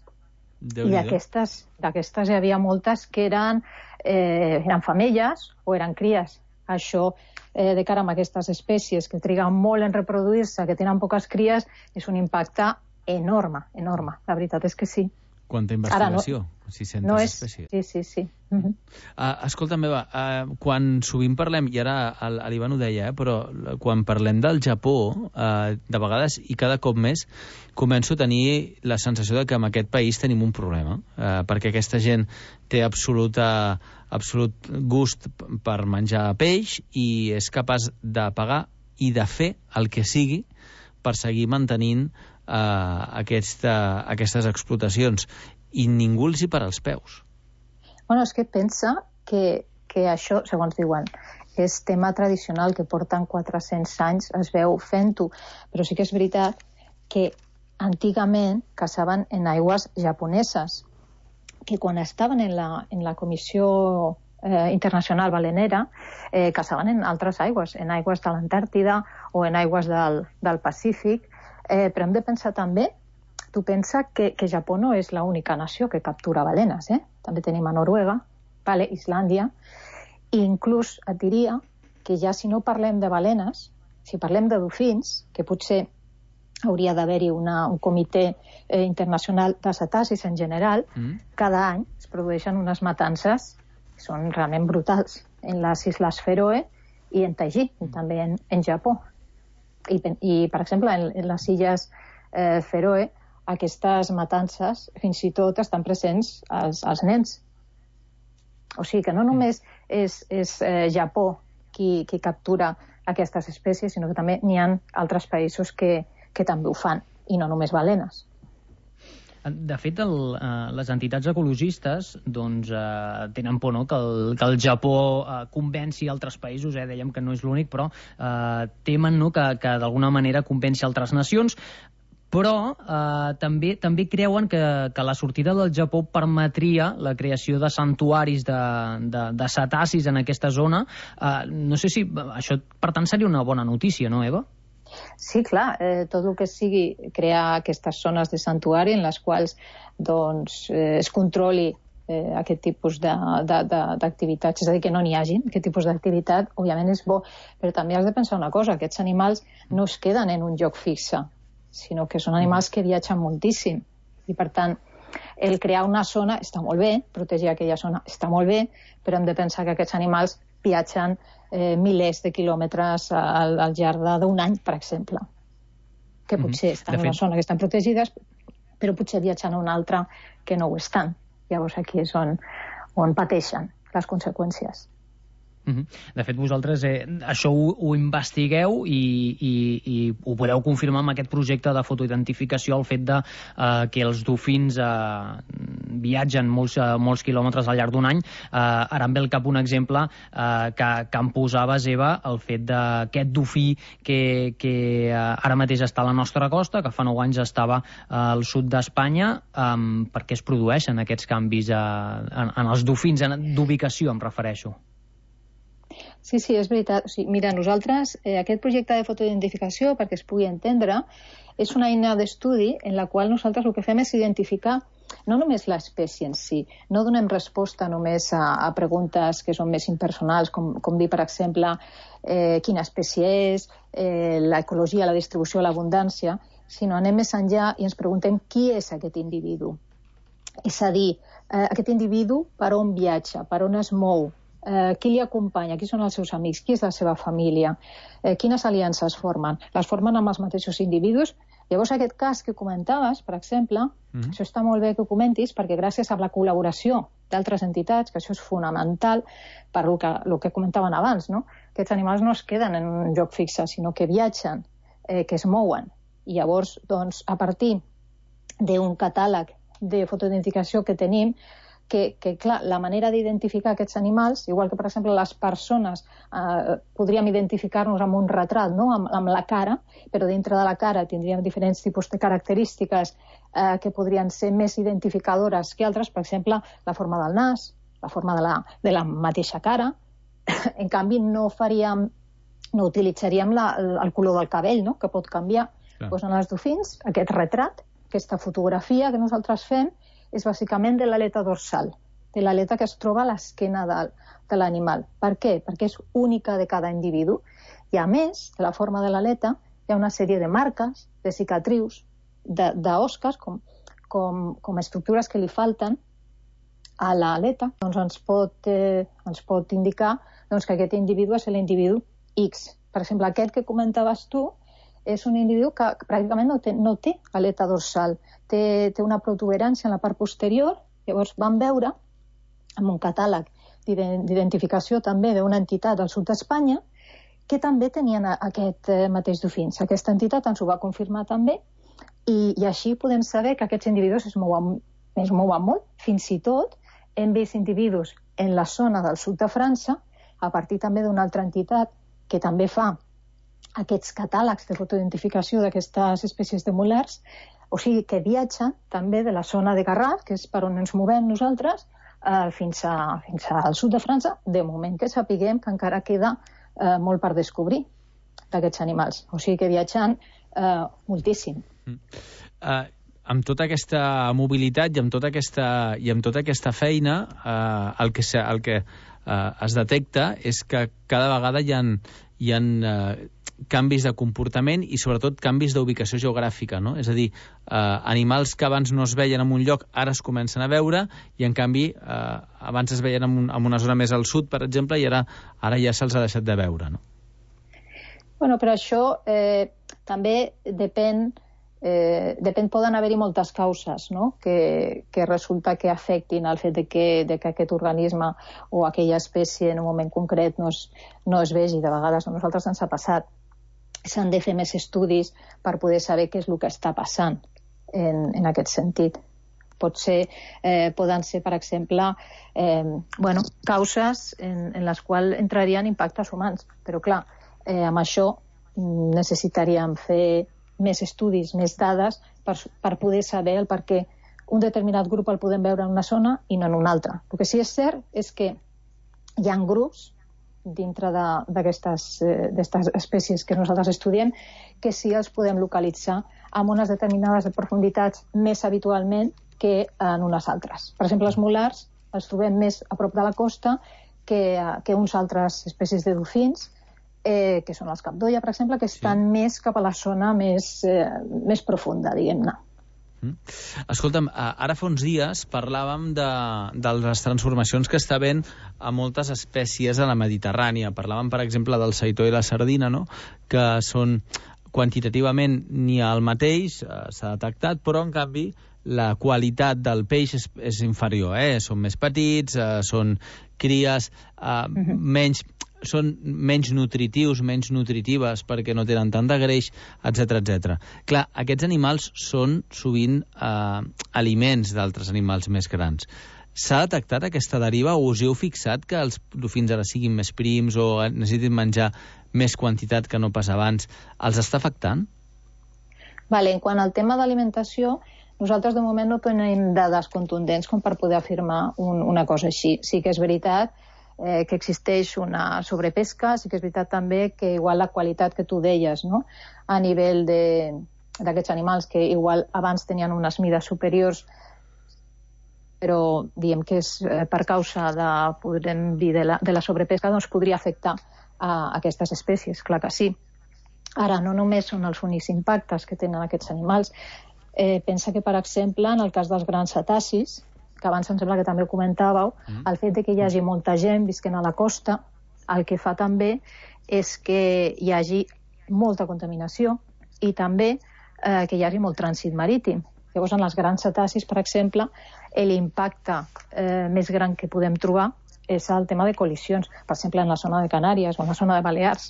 I d'aquestes d'aquestes hi havia moltes que eren, eh, eren femelles o eren cries. Això, eh, de cara a aquestes espècies que triguen molt en reproduir-se, que tenen poques cries, és un impacte enorme, enorme. La veritat és que sí. Quanta investigació? Ara, no, sis-centes no és, espècies. Sí, sí, sí. Uh-huh. Uh, escolta, meva, uh, quan sovint parlem, i ara l'Ivan ho deia, eh, però quan parlem del Japó, uh, de vegades, i cada cop més, començo a tenir la sensació de que en aquest país tenim un problema, uh, perquè aquesta gent té absoluta, absolut gust per menjar peix i és capaç de pagar i de fer el que sigui per seguir mantenint Uh, aquesta, aquestes explotacions, i ningú els hi para els peus. Bueno, és que pensa que, que això, segons diuen, és tema tradicional que porten quatre-cents anys, es veu fent-ho, però sí que és veritat que antigament caçaven en aigües japoneses, que quan estaven en la, en la Comissió eh, Internacional Balenera eh, caçaven en altres aigües, en aigües de l'Antàrtida o en aigües del, del Pacífic. Eh, però hem de pensar també, tu pensa que, que Japó no és l'única nació que captura balenes, eh? També tenim a Noruega, vale, Islàndia, i inclús et diria que ja si no parlem de balenes, si parlem de dofins, que potser hauria d'haver-hi un comitè eh, internacional de cetacis en general, mm. cada any es produeixen unes matances que són realment brutals en les Isles Feroe i en Taiji, mm. i també en, en Japó. I, i, per exemple, en, en les illes eh, Feroe, aquestes matances fins i tot estan presents als, als nens. O sigui que no només és, és eh, Japó qui, qui captura aquestes espècies, sinó que també n'hi ha altres països que, que també ho fan, i no només balenes. De fet, el, uh, les entitats ecologistes doncs, uh, tenen por, no?, que el, que el Japó uh, convenci altres països, eh? Dèiem que no és l'únic, però uh, temen, no?, que, que d'alguna manera convenci altres nacions, però eh, també també creuen que, que la sortida del Japó permetria la creació de santuaris de, de, de cetacis en aquesta zona. Eh, no sé si això, per tant, seria una bona notícia, no, Eva? Sí, clar, eh, tot el que sigui crear aquestes zones de santuari en les quals doncs, eh, es controli eh, aquest tipus d'activitats, és a dir, que no n'hi hagi aquest tipus d'activitat, òbviament és bo, però també has de pensar una cosa, aquests animals no es queden en un lloc fixe, sinó que són animals que viatgen moltíssim, i per tant el crear una zona està molt bé, protegir aquella zona està molt bé, però hem de pensar que aquests animals viatgen eh, milers de quilòmetres al, al llarg d'un any, per exemple, que potser mm-hmm. estan en una zona que estan protegides, però potser viatgen a una altra que no ho estan. Llavors aquí és on, on pateixen les conseqüències. Uh-huh. De fet, vosaltres eh, això ho, ho investigueu i, i, i ho podeu confirmar amb aquest projecte de fotoidentificació, el fet de eh, que els dofins eh, viatgen molts, eh, molts quilòmetres al llarg d'un any. Eh, ara em ve al cap un exemple eh, que, que em posaves, Eva, el fet d'aquest dofí que, que eh, ara mateix està a la nostra costa, que fa nou anys estava eh, al sud d'Espanya. Eh, per què es produeixen aquests canvis eh, en, en els dofins, d'ubicació em refereixo? Sí, sí, és veritat. O sigui, mira, nosaltres, eh, aquest projecte de fotoidentificació, perquè es pugui entendre, és una eina d'estudi en la qual nosaltres el que fem és identificar no només l'espècie en si, no donem resposta només a, a preguntes que són més impersonals, com, com dir, per exemple, eh, quina espècie és, eh, l'ecologia, la distribució, l'abundància, sinó anem més enllà i ens preguntem qui és aquest individu. És a dir, eh, aquest individu per on viatja, per on es mou, Eh, qui li acompanya, qui són els seus amics, qui és la seva família, eh, quines aliances formen. Les formen amb els mateixos individus. Llavors, aquest cas que comentaves, per exemple, mm-hmm. això està molt bé que ho comentis, perquè gràcies a la col·laboració d'altres entitats, que això és fonamental per el que, el que comentaven abans, no? Aquests animals no es queden en un lloc fixe, sinó que viatgen, eh, que es mouen. I llavors, doncs, a partir d'un catàleg de fotoidentificació que tenim, Que, que, clar, la manera d'identificar aquests animals, igual que, per exemple, les persones eh, podríem identificar-nos amb un retrat, no?, amb, amb la cara, però dintre de la cara tindríem diferents tipus de característiques eh, que podrien ser més identificadores que altres, per exemple, la forma del nas, la forma de la, de la mateixa cara. En canvi, no faríem, no utilitzaríem la, el color del cabell, no?, que pot canviar. Doncs en els dofins, aquest retrat, aquesta fotografia que nosaltres fem, és bàsicament de l'aleta dorsal, de l'aleta que es troba a l'esquena de, de l'animal. Per què? Perquè és única de cada individu. I a més, de la forma de l'aleta, hi ha una sèrie de marques, de cicatrius, d'osques, com, com, com estructures que li falten a l'aleta. Doncs ens pot, eh, ens pot indicar doncs, que aquest individu és l'individu X. Per exemple, aquest que comentaves tu, és un individu que pràcticament no té, no té aleta dorsal, té, té una protuberància en la part posterior. Llavors vam veure, amb un catàleg d'identificació també d'una entitat del sud d'Espanya, que també tenien aquest mateix dofins. Aquesta entitat ens ho va confirmar també, i, i així podem saber que aquests individus es mouen, es mouen molt. Fins i tot hem vist individus en la zona del sud de França, a partir també d'una altra entitat que també fa aquests catàlegs de fotoidentificació d'aquestes espècies de mulars, o sigui que viatgen també de la zona de Garraf, que és per on ens movem nosaltres, eh, fins, a, fins al sud de França, de moment que sapiguem que encara queda eh, molt per descobrir d'aquests animals. O sigui que viatgen eh, moltíssim. Mm. Uh, amb tota aquesta mobilitat i amb tota aquesta, i amb tota aquesta feina, uh, el que, el que uh, es detecta és que cada vegada hi ha, hi ha uh, canvis de comportament i sobretot canvis d'ubicació geogràfica, no? És a dir, eh, animals que abans no es veien en un lloc ara es comencen a veure i en canvi eh, abans es veien en, un, en una zona més al sud, per exemple, i ara, ara ja se'ls ha deixat de veure, no? Bueno, però això eh, també depèn, eh, depèn poden haver-hi moltes causes, no?, que, que resulta que afectin el fet de que, de que aquest organisme o aquella espècie en un moment concret no es, no es vegi. De vegades a nosaltres ens ha passat. S'han de fer més estudis per poder saber què és el que està passant en, en aquest sentit. Potser eh, poden ser, per exemple, eh, bueno, causes en, en les quals entrarien impactes humans. Però, clar, eh, amb això necessitaríem fer més estudis, més dades, per, per poder saber el per què un determinat grup el podem veure en una zona i no en una altra. El que sí és cert és que hi ha grups dintre d'aquestes eh, espècies que nosaltres estudiem que sí els podem localitzar amb unes determinades profunditats més habitualment que en unes altres. Per exemple, els molars els trobem més a prop de la costa que, que uns altres espècies de dofins, eh, que són els capdoia, per exemple, que estan sí. més cap a la zona més, eh, més profunda, diguem-ne. Escolta'm, ara fa uns dies parlàvem de, de les transformacions que està havent a moltes espècies a la Mediterrània. Parlàvem, per exemple, del seitó i la sardina, no? Que són quantitativament ni el mateix, eh, s'ha detectat, però en canvi la qualitat del peix és, és inferior, eh? Són més petits, eh, són cries, eh, uh-huh. menys... són menys nutritius, menys nutritives perquè no tenen tant de greix, etcètera, etcètera. Clar, aquests animals són sovint eh, aliments d'altres animals més grans. S'ha detectat aquesta deriva o us heu fixat que els dofins ara siguin més prims o necessitin menjar més quantitat que no pas abans? Els està afectant? Vale, en quant al tema d'alimentació, nosaltres de moment no tenim dades contundents com per poder afirmar un, una cosa així. Sí que és veritat Eh, que existeix una sobrepesca, sí que és veritat també que igual la qualitat que tu deies, no? A nivell d'aquests animals que igual abans tenien unes mides superiors, però diem que és eh, per causa de, podem dir, de la, de la sobrepesca, doncs podria afectar a aquestes espècies, clar que sí. Ara, no només són els únics impactes que tenen aquests animals. Eh, pensa que, per exemple, en el cas dels grans cetacis, que abans em sembla que també ho comentàveu, mm. el fet de que hi hagi molta gent visquent a la costa, el que fa també és que hi hagi molta contaminació i també eh, que hi hagi molt trànsit marítim. Llavors, en les grans cetacis, per exemple, l'impacte eh, més gran que podem trobar és el tema de col·lisions, per exemple, en la zona de Canàries o en la zona de Balears,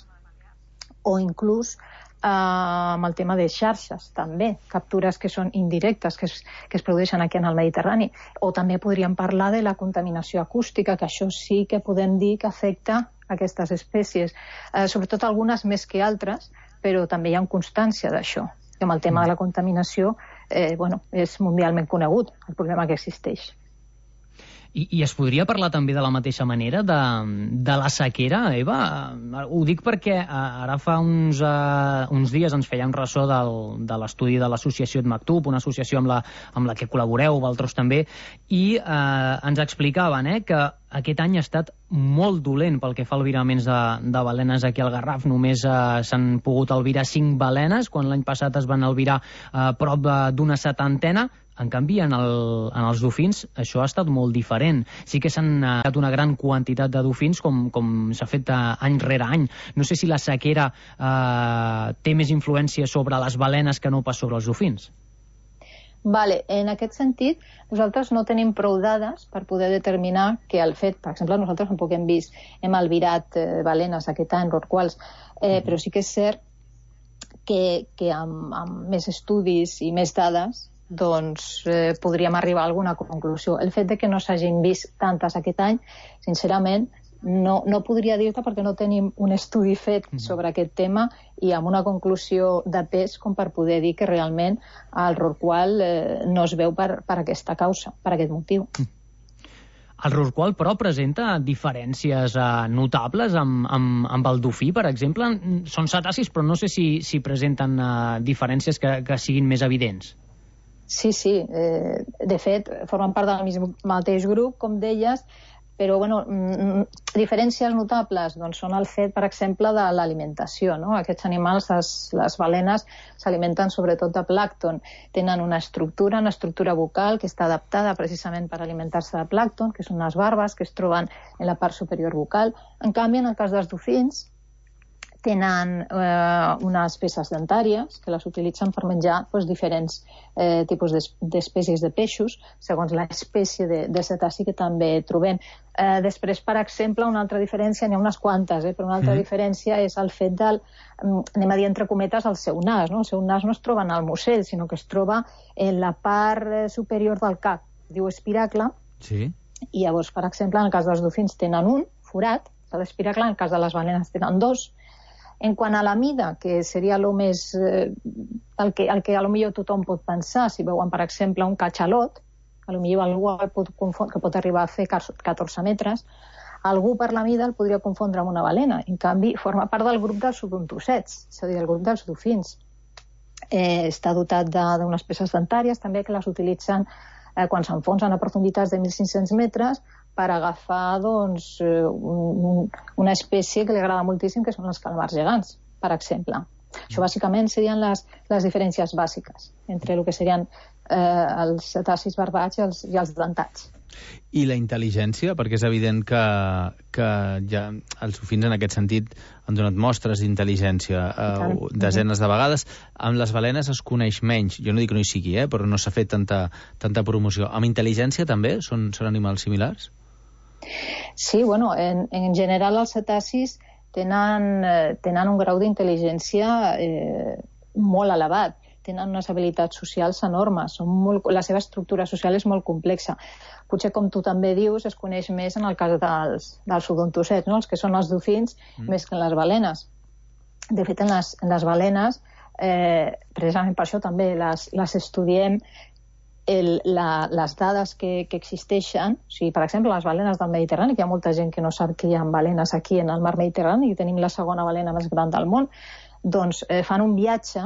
o inclús Uh, amb el tema de xarxes, també, captures que són indirectes, que es, que es produeixen aquí en el Mediterrani. O també podríem parlar de la contaminació acústica, que això sí que podem dir que afecta aquestes espècies, uh, sobretot algunes més que altres, però també hi ha constància d'això. I amb el tema de la contaminació, eh, bueno, és mundialment conegut el problema que existeix. I, I es podria parlar també de la mateixa manera de, de la sequera, Eva? Ho dic perquè ara fa uns, uh, uns dies ens fèiem ressò del, de l'estudi de l'associació EDMACTUB, una associació amb la, amb la que col·laboreu, vosaltres també, i uh, ens explicaven eh, que aquest any ha estat molt dolent pel que fa al viraments de, de balenes aquí al Garraf. Només uh, s'han pogut albirar cinc balenes, quan l'any passat es van albirar uh, prop d'una setantena. En canvi, en, el, en els dofins això ha estat molt diferent. Sí que s'han creat una gran quantitat de dofins com, com s'ha fet any rere any. No sé si la sequera eh, té més influència sobre les balenes que no pas sobre els dofins. Vale, en aquest sentit, nosaltres no tenim prou dades per poder determinar que el fet, per exemple, nosaltres tampoc hem vist, hem albirat eh, balenes aquest any, rorquals, eh, però sí que és cert que, que amb, amb més estudis i més dades doncs eh, podríem arribar a alguna conclusió. El fet de que no s'hagin vist tantes aquest any, sincerament, no, no podria dir-te perquè no tenim un estudi fet sobre aquest tema i amb una conclusió de pes com per poder dir que realment el rorqual eh, no es veu per, per aquesta causa, per aquest motiu. El rorqual, però, presenta diferències eh, notables amb, amb, amb el dofí, per exemple. Són cetacis, però no sé si, si presenten eh, diferències que, que siguin més evidents. Sí, sí. Eh, de fet, formen part del mateix grup, com deies, però, bueno, diferències notables doncs, són el fet, per exemple, de l'alimentació, no? Aquests animals, les, les balenes, s'alimenten sobretot de plàncton. Tenen una estructura, una estructura bucal que està adaptada precisament per alimentar-se de plàncton, que són unes barbes que es troben en la part superior bucal. En canvi, en el cas dels dofins, tenen eh, unes peces dentàries que les utilitzen per menjar doncs, diferents eh, tipus d'espècies de peixos, segons l'espècie de, de cetaci que també trobem. Eh, després, per exemple, una altra diferència, n'hi ha unes quantes, eh, però una altra mm. diferència és el fet del, anem a dir entre cometes, el seu nas. No? El seu nas no es troba en el musell, sinó que es troba en la part superior del cap. Es diu espiracle. Sí. I llavors, per exemple, en el cas dels dofins tenen un forat, l'espiracle, en el cas de les balenes tenen dos. En quant a la mida, que seria el més, eh, el que, el que a lo millor tothom pot pensar, si veuen, per exemple, un catxalot, a lo millor algú pot confondre, que pot arribar a fer catorze metres, algú per la mida el podria confondre amb una balena. En canvi, forma part del grup dels odontossets, és a dir, el grup dels dofins. Eh, està dotat d'unes peces dentàries, també, que les utilitzen eh, quan s'enfonsen a profunditats de mil cinc-cents metres per agafar doncs, un, una espècie que li agrada moltíssim, que són els calmars gegants, per exemple. Això bàsicament serien les, les diferències bàsiques entre el que serien eh, els cetacis barbats i els, i els dentats. I la intel·ligència, perquè és evident que, que ja els dofins en aquest sentit han donat mostres d'intel·ligència eh, desenes de vegades. Amb les balenes es coneix menys, jo no dic que no hi sigui, eh, però no s'ha fet tanta, tanta promoció. Amb intel·ligència també? Són, són animals similars? Sí, bueno, en, en general els cetacis tenen, eh, tenen un grau d'intel·ligència eh, molt elevat, tenen unes habilitats socials enormes, són molt, la seva estructura social és molt complexa. Potser, com tu també dius, es coneix més en el cas dels, dels odontossets, no? Els que són els dofins, mm. més que en les balenes. De fet, en les, en les balenes, eh, precisament per això també les, les estudiem, El, la, les dades que, que existeixen, o sigui, per exemple, les balenes del Mediterrani, que hi ha molta gent que no sap que hi ha balenes aquí en el mar Mediterrani i tenim la segona balena més gran del món, doncs eh, fan un viatge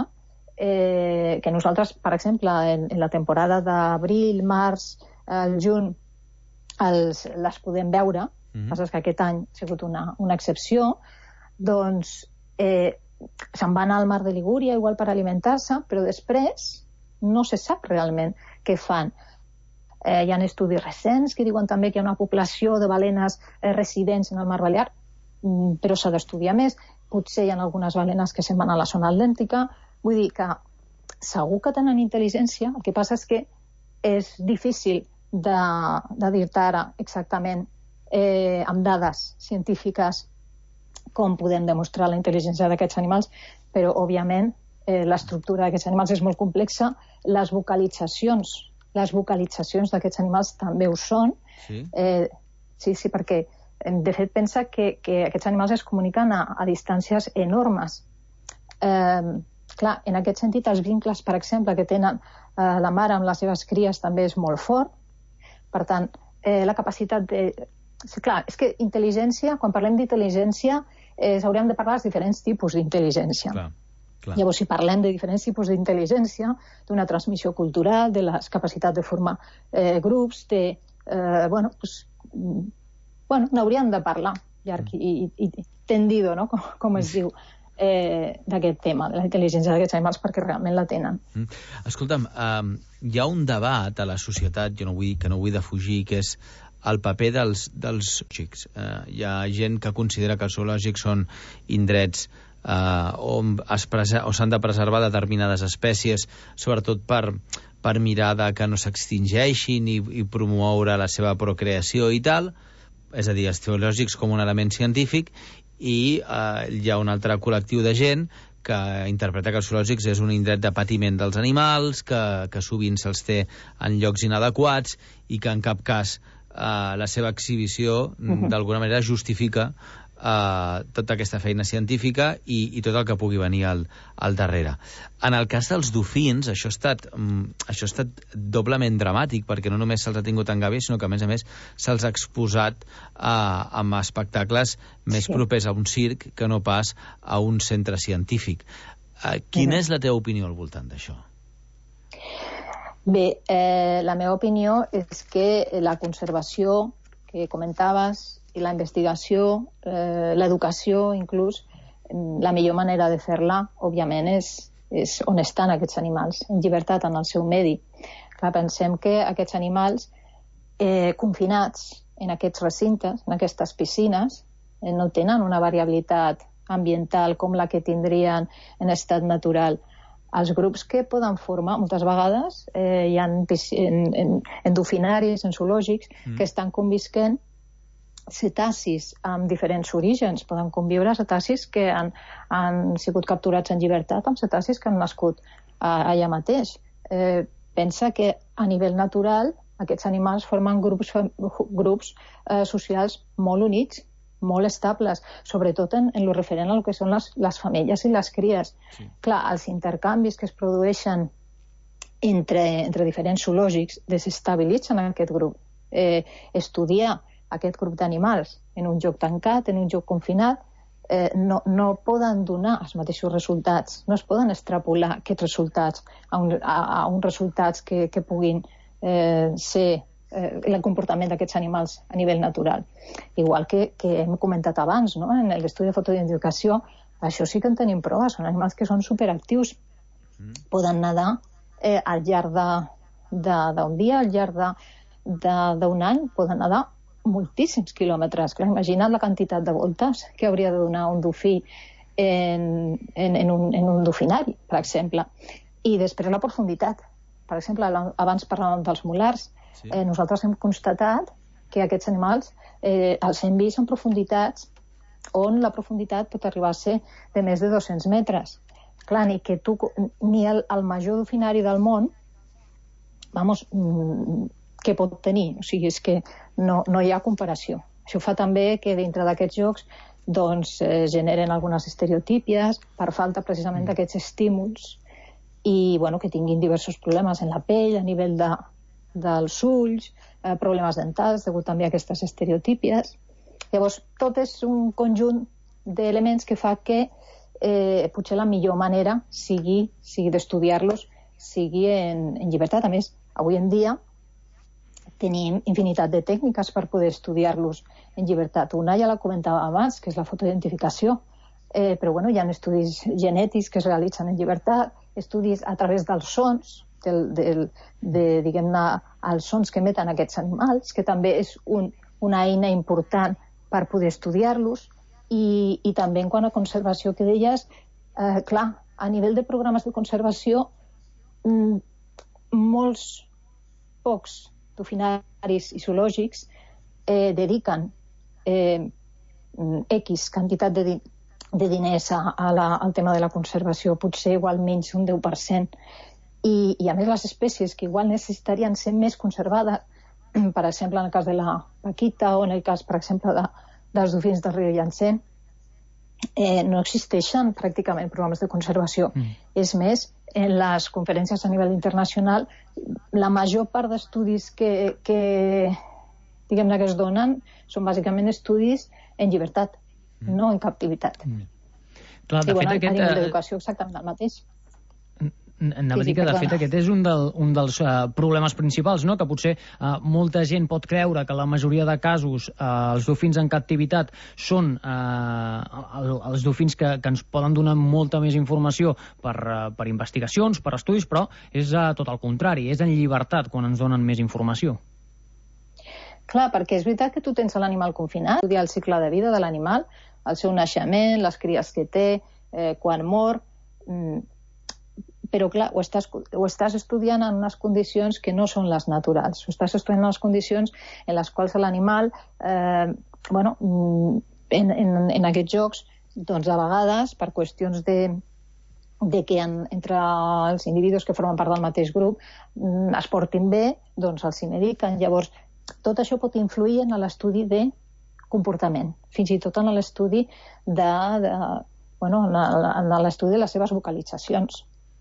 eh, que nosaltres, per exemple, en, en la temporada d'abril, març, el juny, els, les podem veure, mm-hmm. Passa que aquest any ha sigut una, una excepció, doncs eh, se'n van al mar de Ligúria, igual per alimentar-se, però després no se sap realment què fan. Eh, hi ha estudis recents que diuen també que hi ha una població de balenes eh, residents en el mar Balear, mm, però s'ha d'estudiar més. Potser hi ha algunes balenes que se'n van a la zona atlàntica. Vull dir que segur que tenen intel·ligència, el que passa és que és difícil de, de dir-te ara exactament eh, amb dades científiques com podem demostrar la intel·ligència d'aquests animals, però, òbviament, Eh, l'estructura d'aquests animals és molt complexa, les vocalitzacions, les vocalitzacions d'aquests animals també ho són. Sí, eh, sí, sí, perquè de fet pensa que, que aquests animals es comuniquen a, a distàncies enormes. Eh, clar, en aquest sentit, els vincles, per exemple, que tenen eh, la mare amb les seves cries també és molt fort. Per tant, eh, la capacitat de... Sí, clar, és que intel·ligència, quan parlem d'intel·ligència, eh, hauríem de parlar dels diferents tipus d'intel·ligència. Clar. Clar. Llavors, si parlem de diferents tipus d'intel·ligència, d'una transmissió cultural, de les capacitats de formar eh, grups, de... Eh, bueno, pues, bueno, n'hauríem de parlar llarg i, i, i tendido, no?, com, com es diu, eh, d'aquest tema, de la intel·ligència d'aquests animals, perquè realment la tenen. Mm. Escolta'm, um, hi ha un debat a la societat, jo no vull, que no vull defugir, que és el paper dels, dels zoològics. Uh, hi ha gent que considera que els zoològics són indrets Uh, on es o s'han de preservar determinades espècies, sobretot per, per mirar de que no s'extingeixin i, i promoure la seva procreació i tal, és a dir, els zoològics com un element científic, i uh, hi ha un altre col·lectiu de gent que interpreta que els zoològics és un indret de patiment dels animals, que, que sovint se'ls té en llocs inadequats i que en cap cas uh, la seva exhibició uh-huh. d'alguna manera justifica Uh, tota aquesta feina científica i, i tot el que pugui venir al, al darrere. En el cas dels dofins, això ha estat, um, això ha estat doblement dramàtic, perquè no només se'ls ha tingut en gàbia, sinó que a més a més se'ls ha exposat uh, amb espectacles més sí. propers a un circ que no pas a un centre científic. Uh, quina uh-huh. és la teva opinió al voltant d'això? Bé, eh, la meva opinió és que la conservació que comentaves i la investigació, eh, l'educació inclús, la millor manera de fer-la, òbviament, és, és on estan aquests animals, en llibertat en el seu medi. Clar, pensem que aquests animals eh, confinats en aquests recintes, en aquestes piscines, eh, no tenen una variabilitat ambiental com la que tindrien en estat natural. Els grups que poden formar, moltes vegades, eh, hi ha en, en, en, en dofinaris, en zoològics, mm. que estan convisquent cetacis amb diferents orígens. Poden conviure cetacis que han, han sigut capturats en llibertat amb cetacis que han nascut uh, allà mateix. Eh, pensa que a nivell natural aquests animals formen grups, grups eh, socials molt units, molt estables, sobretot en, en lo referent al que són les, les femelles i les cries. Sí. Clar, els intercanvis que es produeixen entre, entre diferents zoològics desestabilitzen aquest grup. Eh, estudiar aquest grup d'animals en un lloc tancat, en un lloc confinat, eh, no, no poden donar els mateixos resultats, no es poden extrapolar aquests resultats a, un, a, a uns resultats que, que puguin eh, ser eh, el comportament d'aquests animals a nivell natural. Igual que, que hem comentat abans, no? En l'estudi de fotoidentificació, això sí que en tenim proves, són animals que són superactius, mm. poden nedar eh, al llarg d'un dia, al llarg d'un any, poden nedar moltíssims quilòmetres. Clar, imagina't la quantitat de voltes que hauria de donar un dofí en, en, en, un, en un dofinari, per exemple. I després la profunditat. Per exemple, abans parlàvem dels molars. Sí. Eh, nosaltres hem constatat que aquests animals eh, els hem vist en profunditats on la profunditat pot arribar a ser de més de dos-cents metres. Clar, ni que tu, ni el, el major dofinari del món, vamos, què pot tenir? O sigui, és que no, no hi ha comparació. Això fa també que dintre d'aquests jocs doncs, eh, generen algunes estereotípies per falta precisament mm. d'aquests estímuls i bueno, que tinguin diversos problemes en la pell, a nivell de, dels ulls, eh, problemes dentals, degut també a aquestes estereotípies. Llavors, tot és un conjunt d'elements que fa que eh, potser la millor manera sigui, sigui d'estudiar-los sigui en, en llibertat. A més, avui en dia tenim infinitat de tècniques per poder estudiar-los en llibertat. Una ja la comentava abans, que és la fotoidentificació, eh, però bueno, hi ha estudis genètics que es realitzen en llibertat, estudis a través dels sons, del, del, de, diguem-ne, els sons que emeten aquests animals, que també és un, una eina important per poder estudiar-los, i, i també en quant a conservació que deies, eh, clar, a nivell de programes de conservació, mm, molts pocs dofinaris i zoològics eh, dediquen eh, X quantitat de, di de diners a, a la, al tema de la conservació, potser igual menys un deu per cent. I, i a més les espècies que igual necessitarien ser més conservades, per exemple en el cas de la paquita o en el cas, per exemple, de, dels dofins del riu Llancén, eh, no existeixen pràcticament programes de conservació. Mm. És més, en les conferències a nivell internacional, la major part d'estudis que, que, diguem-ne, que es donen són bàsicament estudis en llibertat, mm. no en captivitat. Mm. Clar, de I, bueno, fet, aquest, a nivell d'educació exactament el mateix. Anava sí, a dir que, de fet, aquest és un, del, un dels uh, problemes principals, no? Que potser uh, molta gent pot creure que la majoria de casos uh, els dofins en captivitat són uh, el, els dofins que, que ens poden donar molta més informació per, uh, per investigacions, per estudis, però és uh, tot el contrari, és en llibertat quan ens donen més informació. Clar, perquè és veritat que tu tens l'animal confinat, estudiar el cicle de vida de l'animal, el seu naixement, les cries que té, eh, quan mor... Mm, però clar, ho estàs, ho estàs estudiant en unes condicions que no són les naturals. Ho estàs estudiant en unes condicions en les quals l'animal, eh, bueno, en, en, en aquests jocs, doncs a vegades, per qüestions de, de que en, entre els individus que formen part del mateix grup es portin bé, doncs els hi mediquen. Llavors, tot això pot influir en l'estudi de comportament, fins i tot en l'estudi de, de, bueno, en l'estudi de les seves vocalitzacions.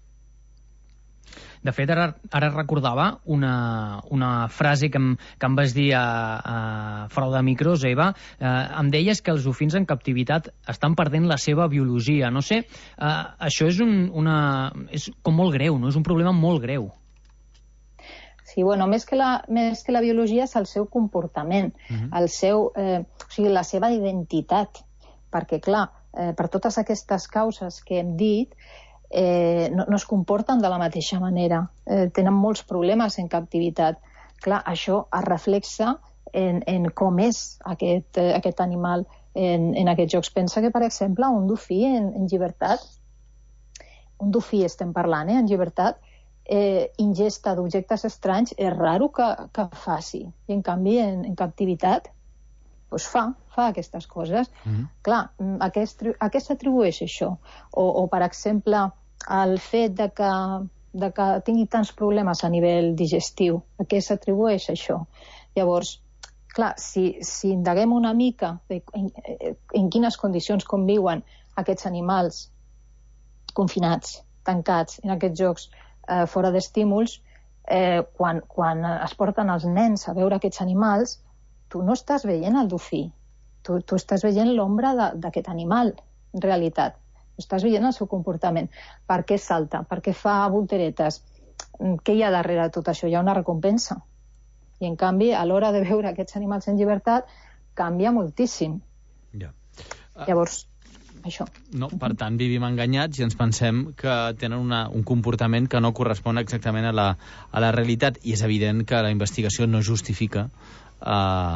De fet, ara, ara recordava una, una frase que em, que em vas dir a, a fora de micros, Eva. Eh, em deies que els dofins en captivitat estan perdent la seva biologia. No sé, eh, això és, un, una, és com molt greu, no? És un problema molt greu. Sí, bueno, més que la, més que la biologia és el seu comportament, uh-huh. el seu, eh, o sigui, la seva identitat. Perquè, clar, eh, per totes aquestes causes que hem dit, Eh, no, no es comporten de la mateixa manera, eh, tenen molts problemes en captivitat. Clar, això es reflexa en, en com és aquest, eh, aquest animal en, en aquests jocs. Pensa que, per exemple, un dofí en, en llibertat, un dofí estem parlant, eh, en llibertat, eh, ingesta d'objectes estranys és raro que, que faci. I, en canvi, en, en captivitat, doncs fa, fa aquestes coses. Mm-hmm. Clar, a què, a què s'atribueix això? O, o, per exemple, el fet de que, de que tingui tants problemes a nivell digestiu, a què s'atribueix això? Llavors, clar, si, si indaguem una mica de, en, en quines condicions conviuen aquests animals confinats, tancats, en aquests jocs eh, fora d'estímuls, eh, quan, quan es porten els nens a veure aquests animals, tu no estàs veient el dofí, tu, tu estàs veient l'ombra d'aquest animal, en realitat. Estàs veient el seu comportament. Per què salta? Per què fa volteretes? Què hi ha darrere de tot això? Hi ha una recompensa. I, en canvi, a l'hora de veure aquests animals en llibertat, canvia moltíssim. Ja. Llavors, això. No, per tant, vivim enganyats i ens pensem que tenen una, un comportament que no correspon exactament a la, a la realitat, i és evident que la investigació no justifica uh,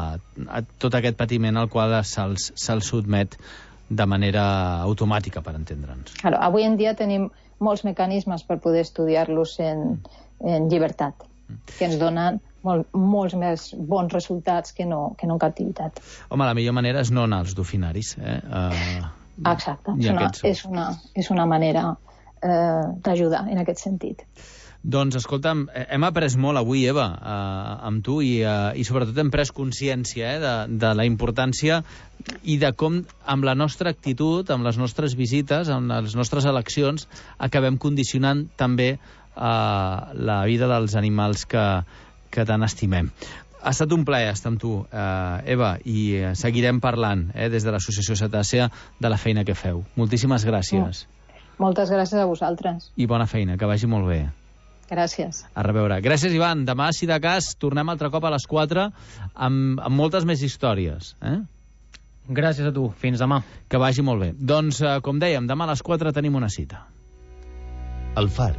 a tot aquest patiment al qual se'ls se sotmet de manera automàtica, per entendre'ns. Claro, avui en dia tenim molts mecanismes per poder estudiar-los en, en llibertat, que ens donen molt, molts més bons resultats que no, que no en captivitat. Home, la millor manera és no anar als dofinaris, eh? Uh... Exacte, és una, és, una, és una manera eh, d'ajudar en aquest sentit. Doncs, escolta'm, hem après molt avui, Eva, eh, amb tu, i, eh, i sobretot hem pres consciència eh, de, de la importància i de com, amb la nostra actitud, amb les nostres visites, amb les nostres eleccions, acabem condicionant també eh, la vida dels animals que, que tant estimem. Ha estat un plaer estar amb tu, eh, Eva, i eh, seguirem parlant eh, des de l'Associació Cetàcia de la feina que feu. Moltíssimes gràcies. Mm. Moltes gràcies a vosaltres. I bona feina, que vagi molt bé. Gràcies. A reveure. Gràcies, Ivan. Demà, si de cas, tornem altre cop a les quatre amb, amb moltes més històries. Eh? Gràcies a tu. Fins demà. Que vagi molt bé. Doncs, eh, com dèiem, demà a les quatre tenim una cita. El Far.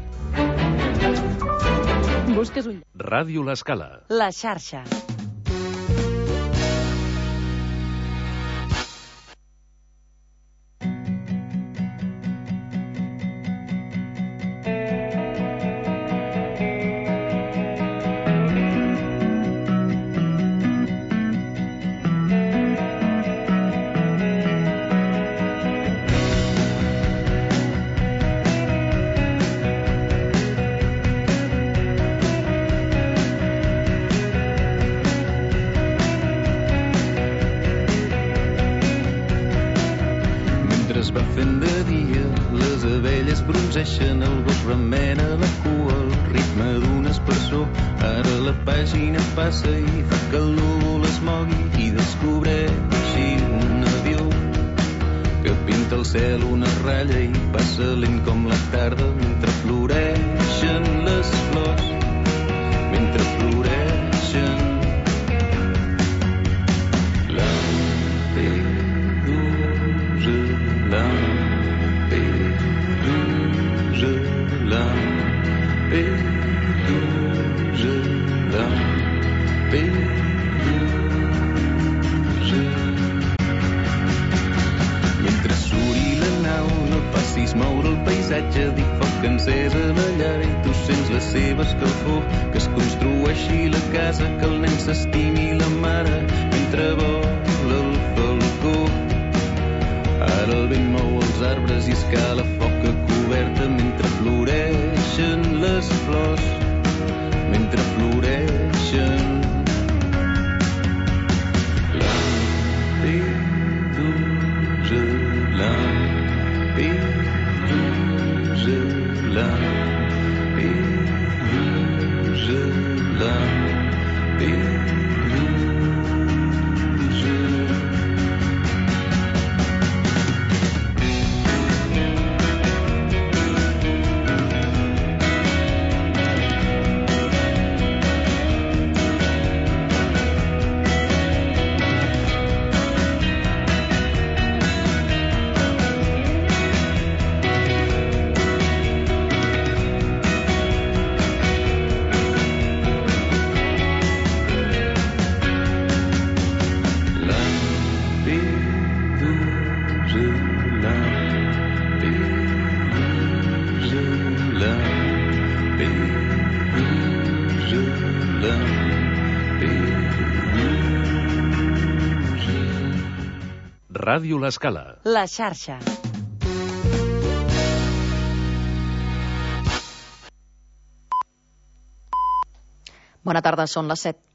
Busques un... Ràdio L'Escala. La xarxa. bronzeixen, el gos remena la cua al ritme d'un espersor. Ara la pàgina passa i fa que el núvol es mogui i descobreixi un avió que pinta el cel una ratlla i passa lent com la tarda mentre floreixen les flors, mentre floreixen. Moure el paisatge, dir foc encès a la llar i tu sents la seva escalfor, que es construeixi la casa, que el nen s'estimi la mare mentre vola el falcó. Ara el vent mou els arbres i escala foca coberta mentre floreixen les flors, mentre floreixen. Lampedusa, Lampedusa, Ràdio L'Escala. La xarxa. Bona tarda, són les set.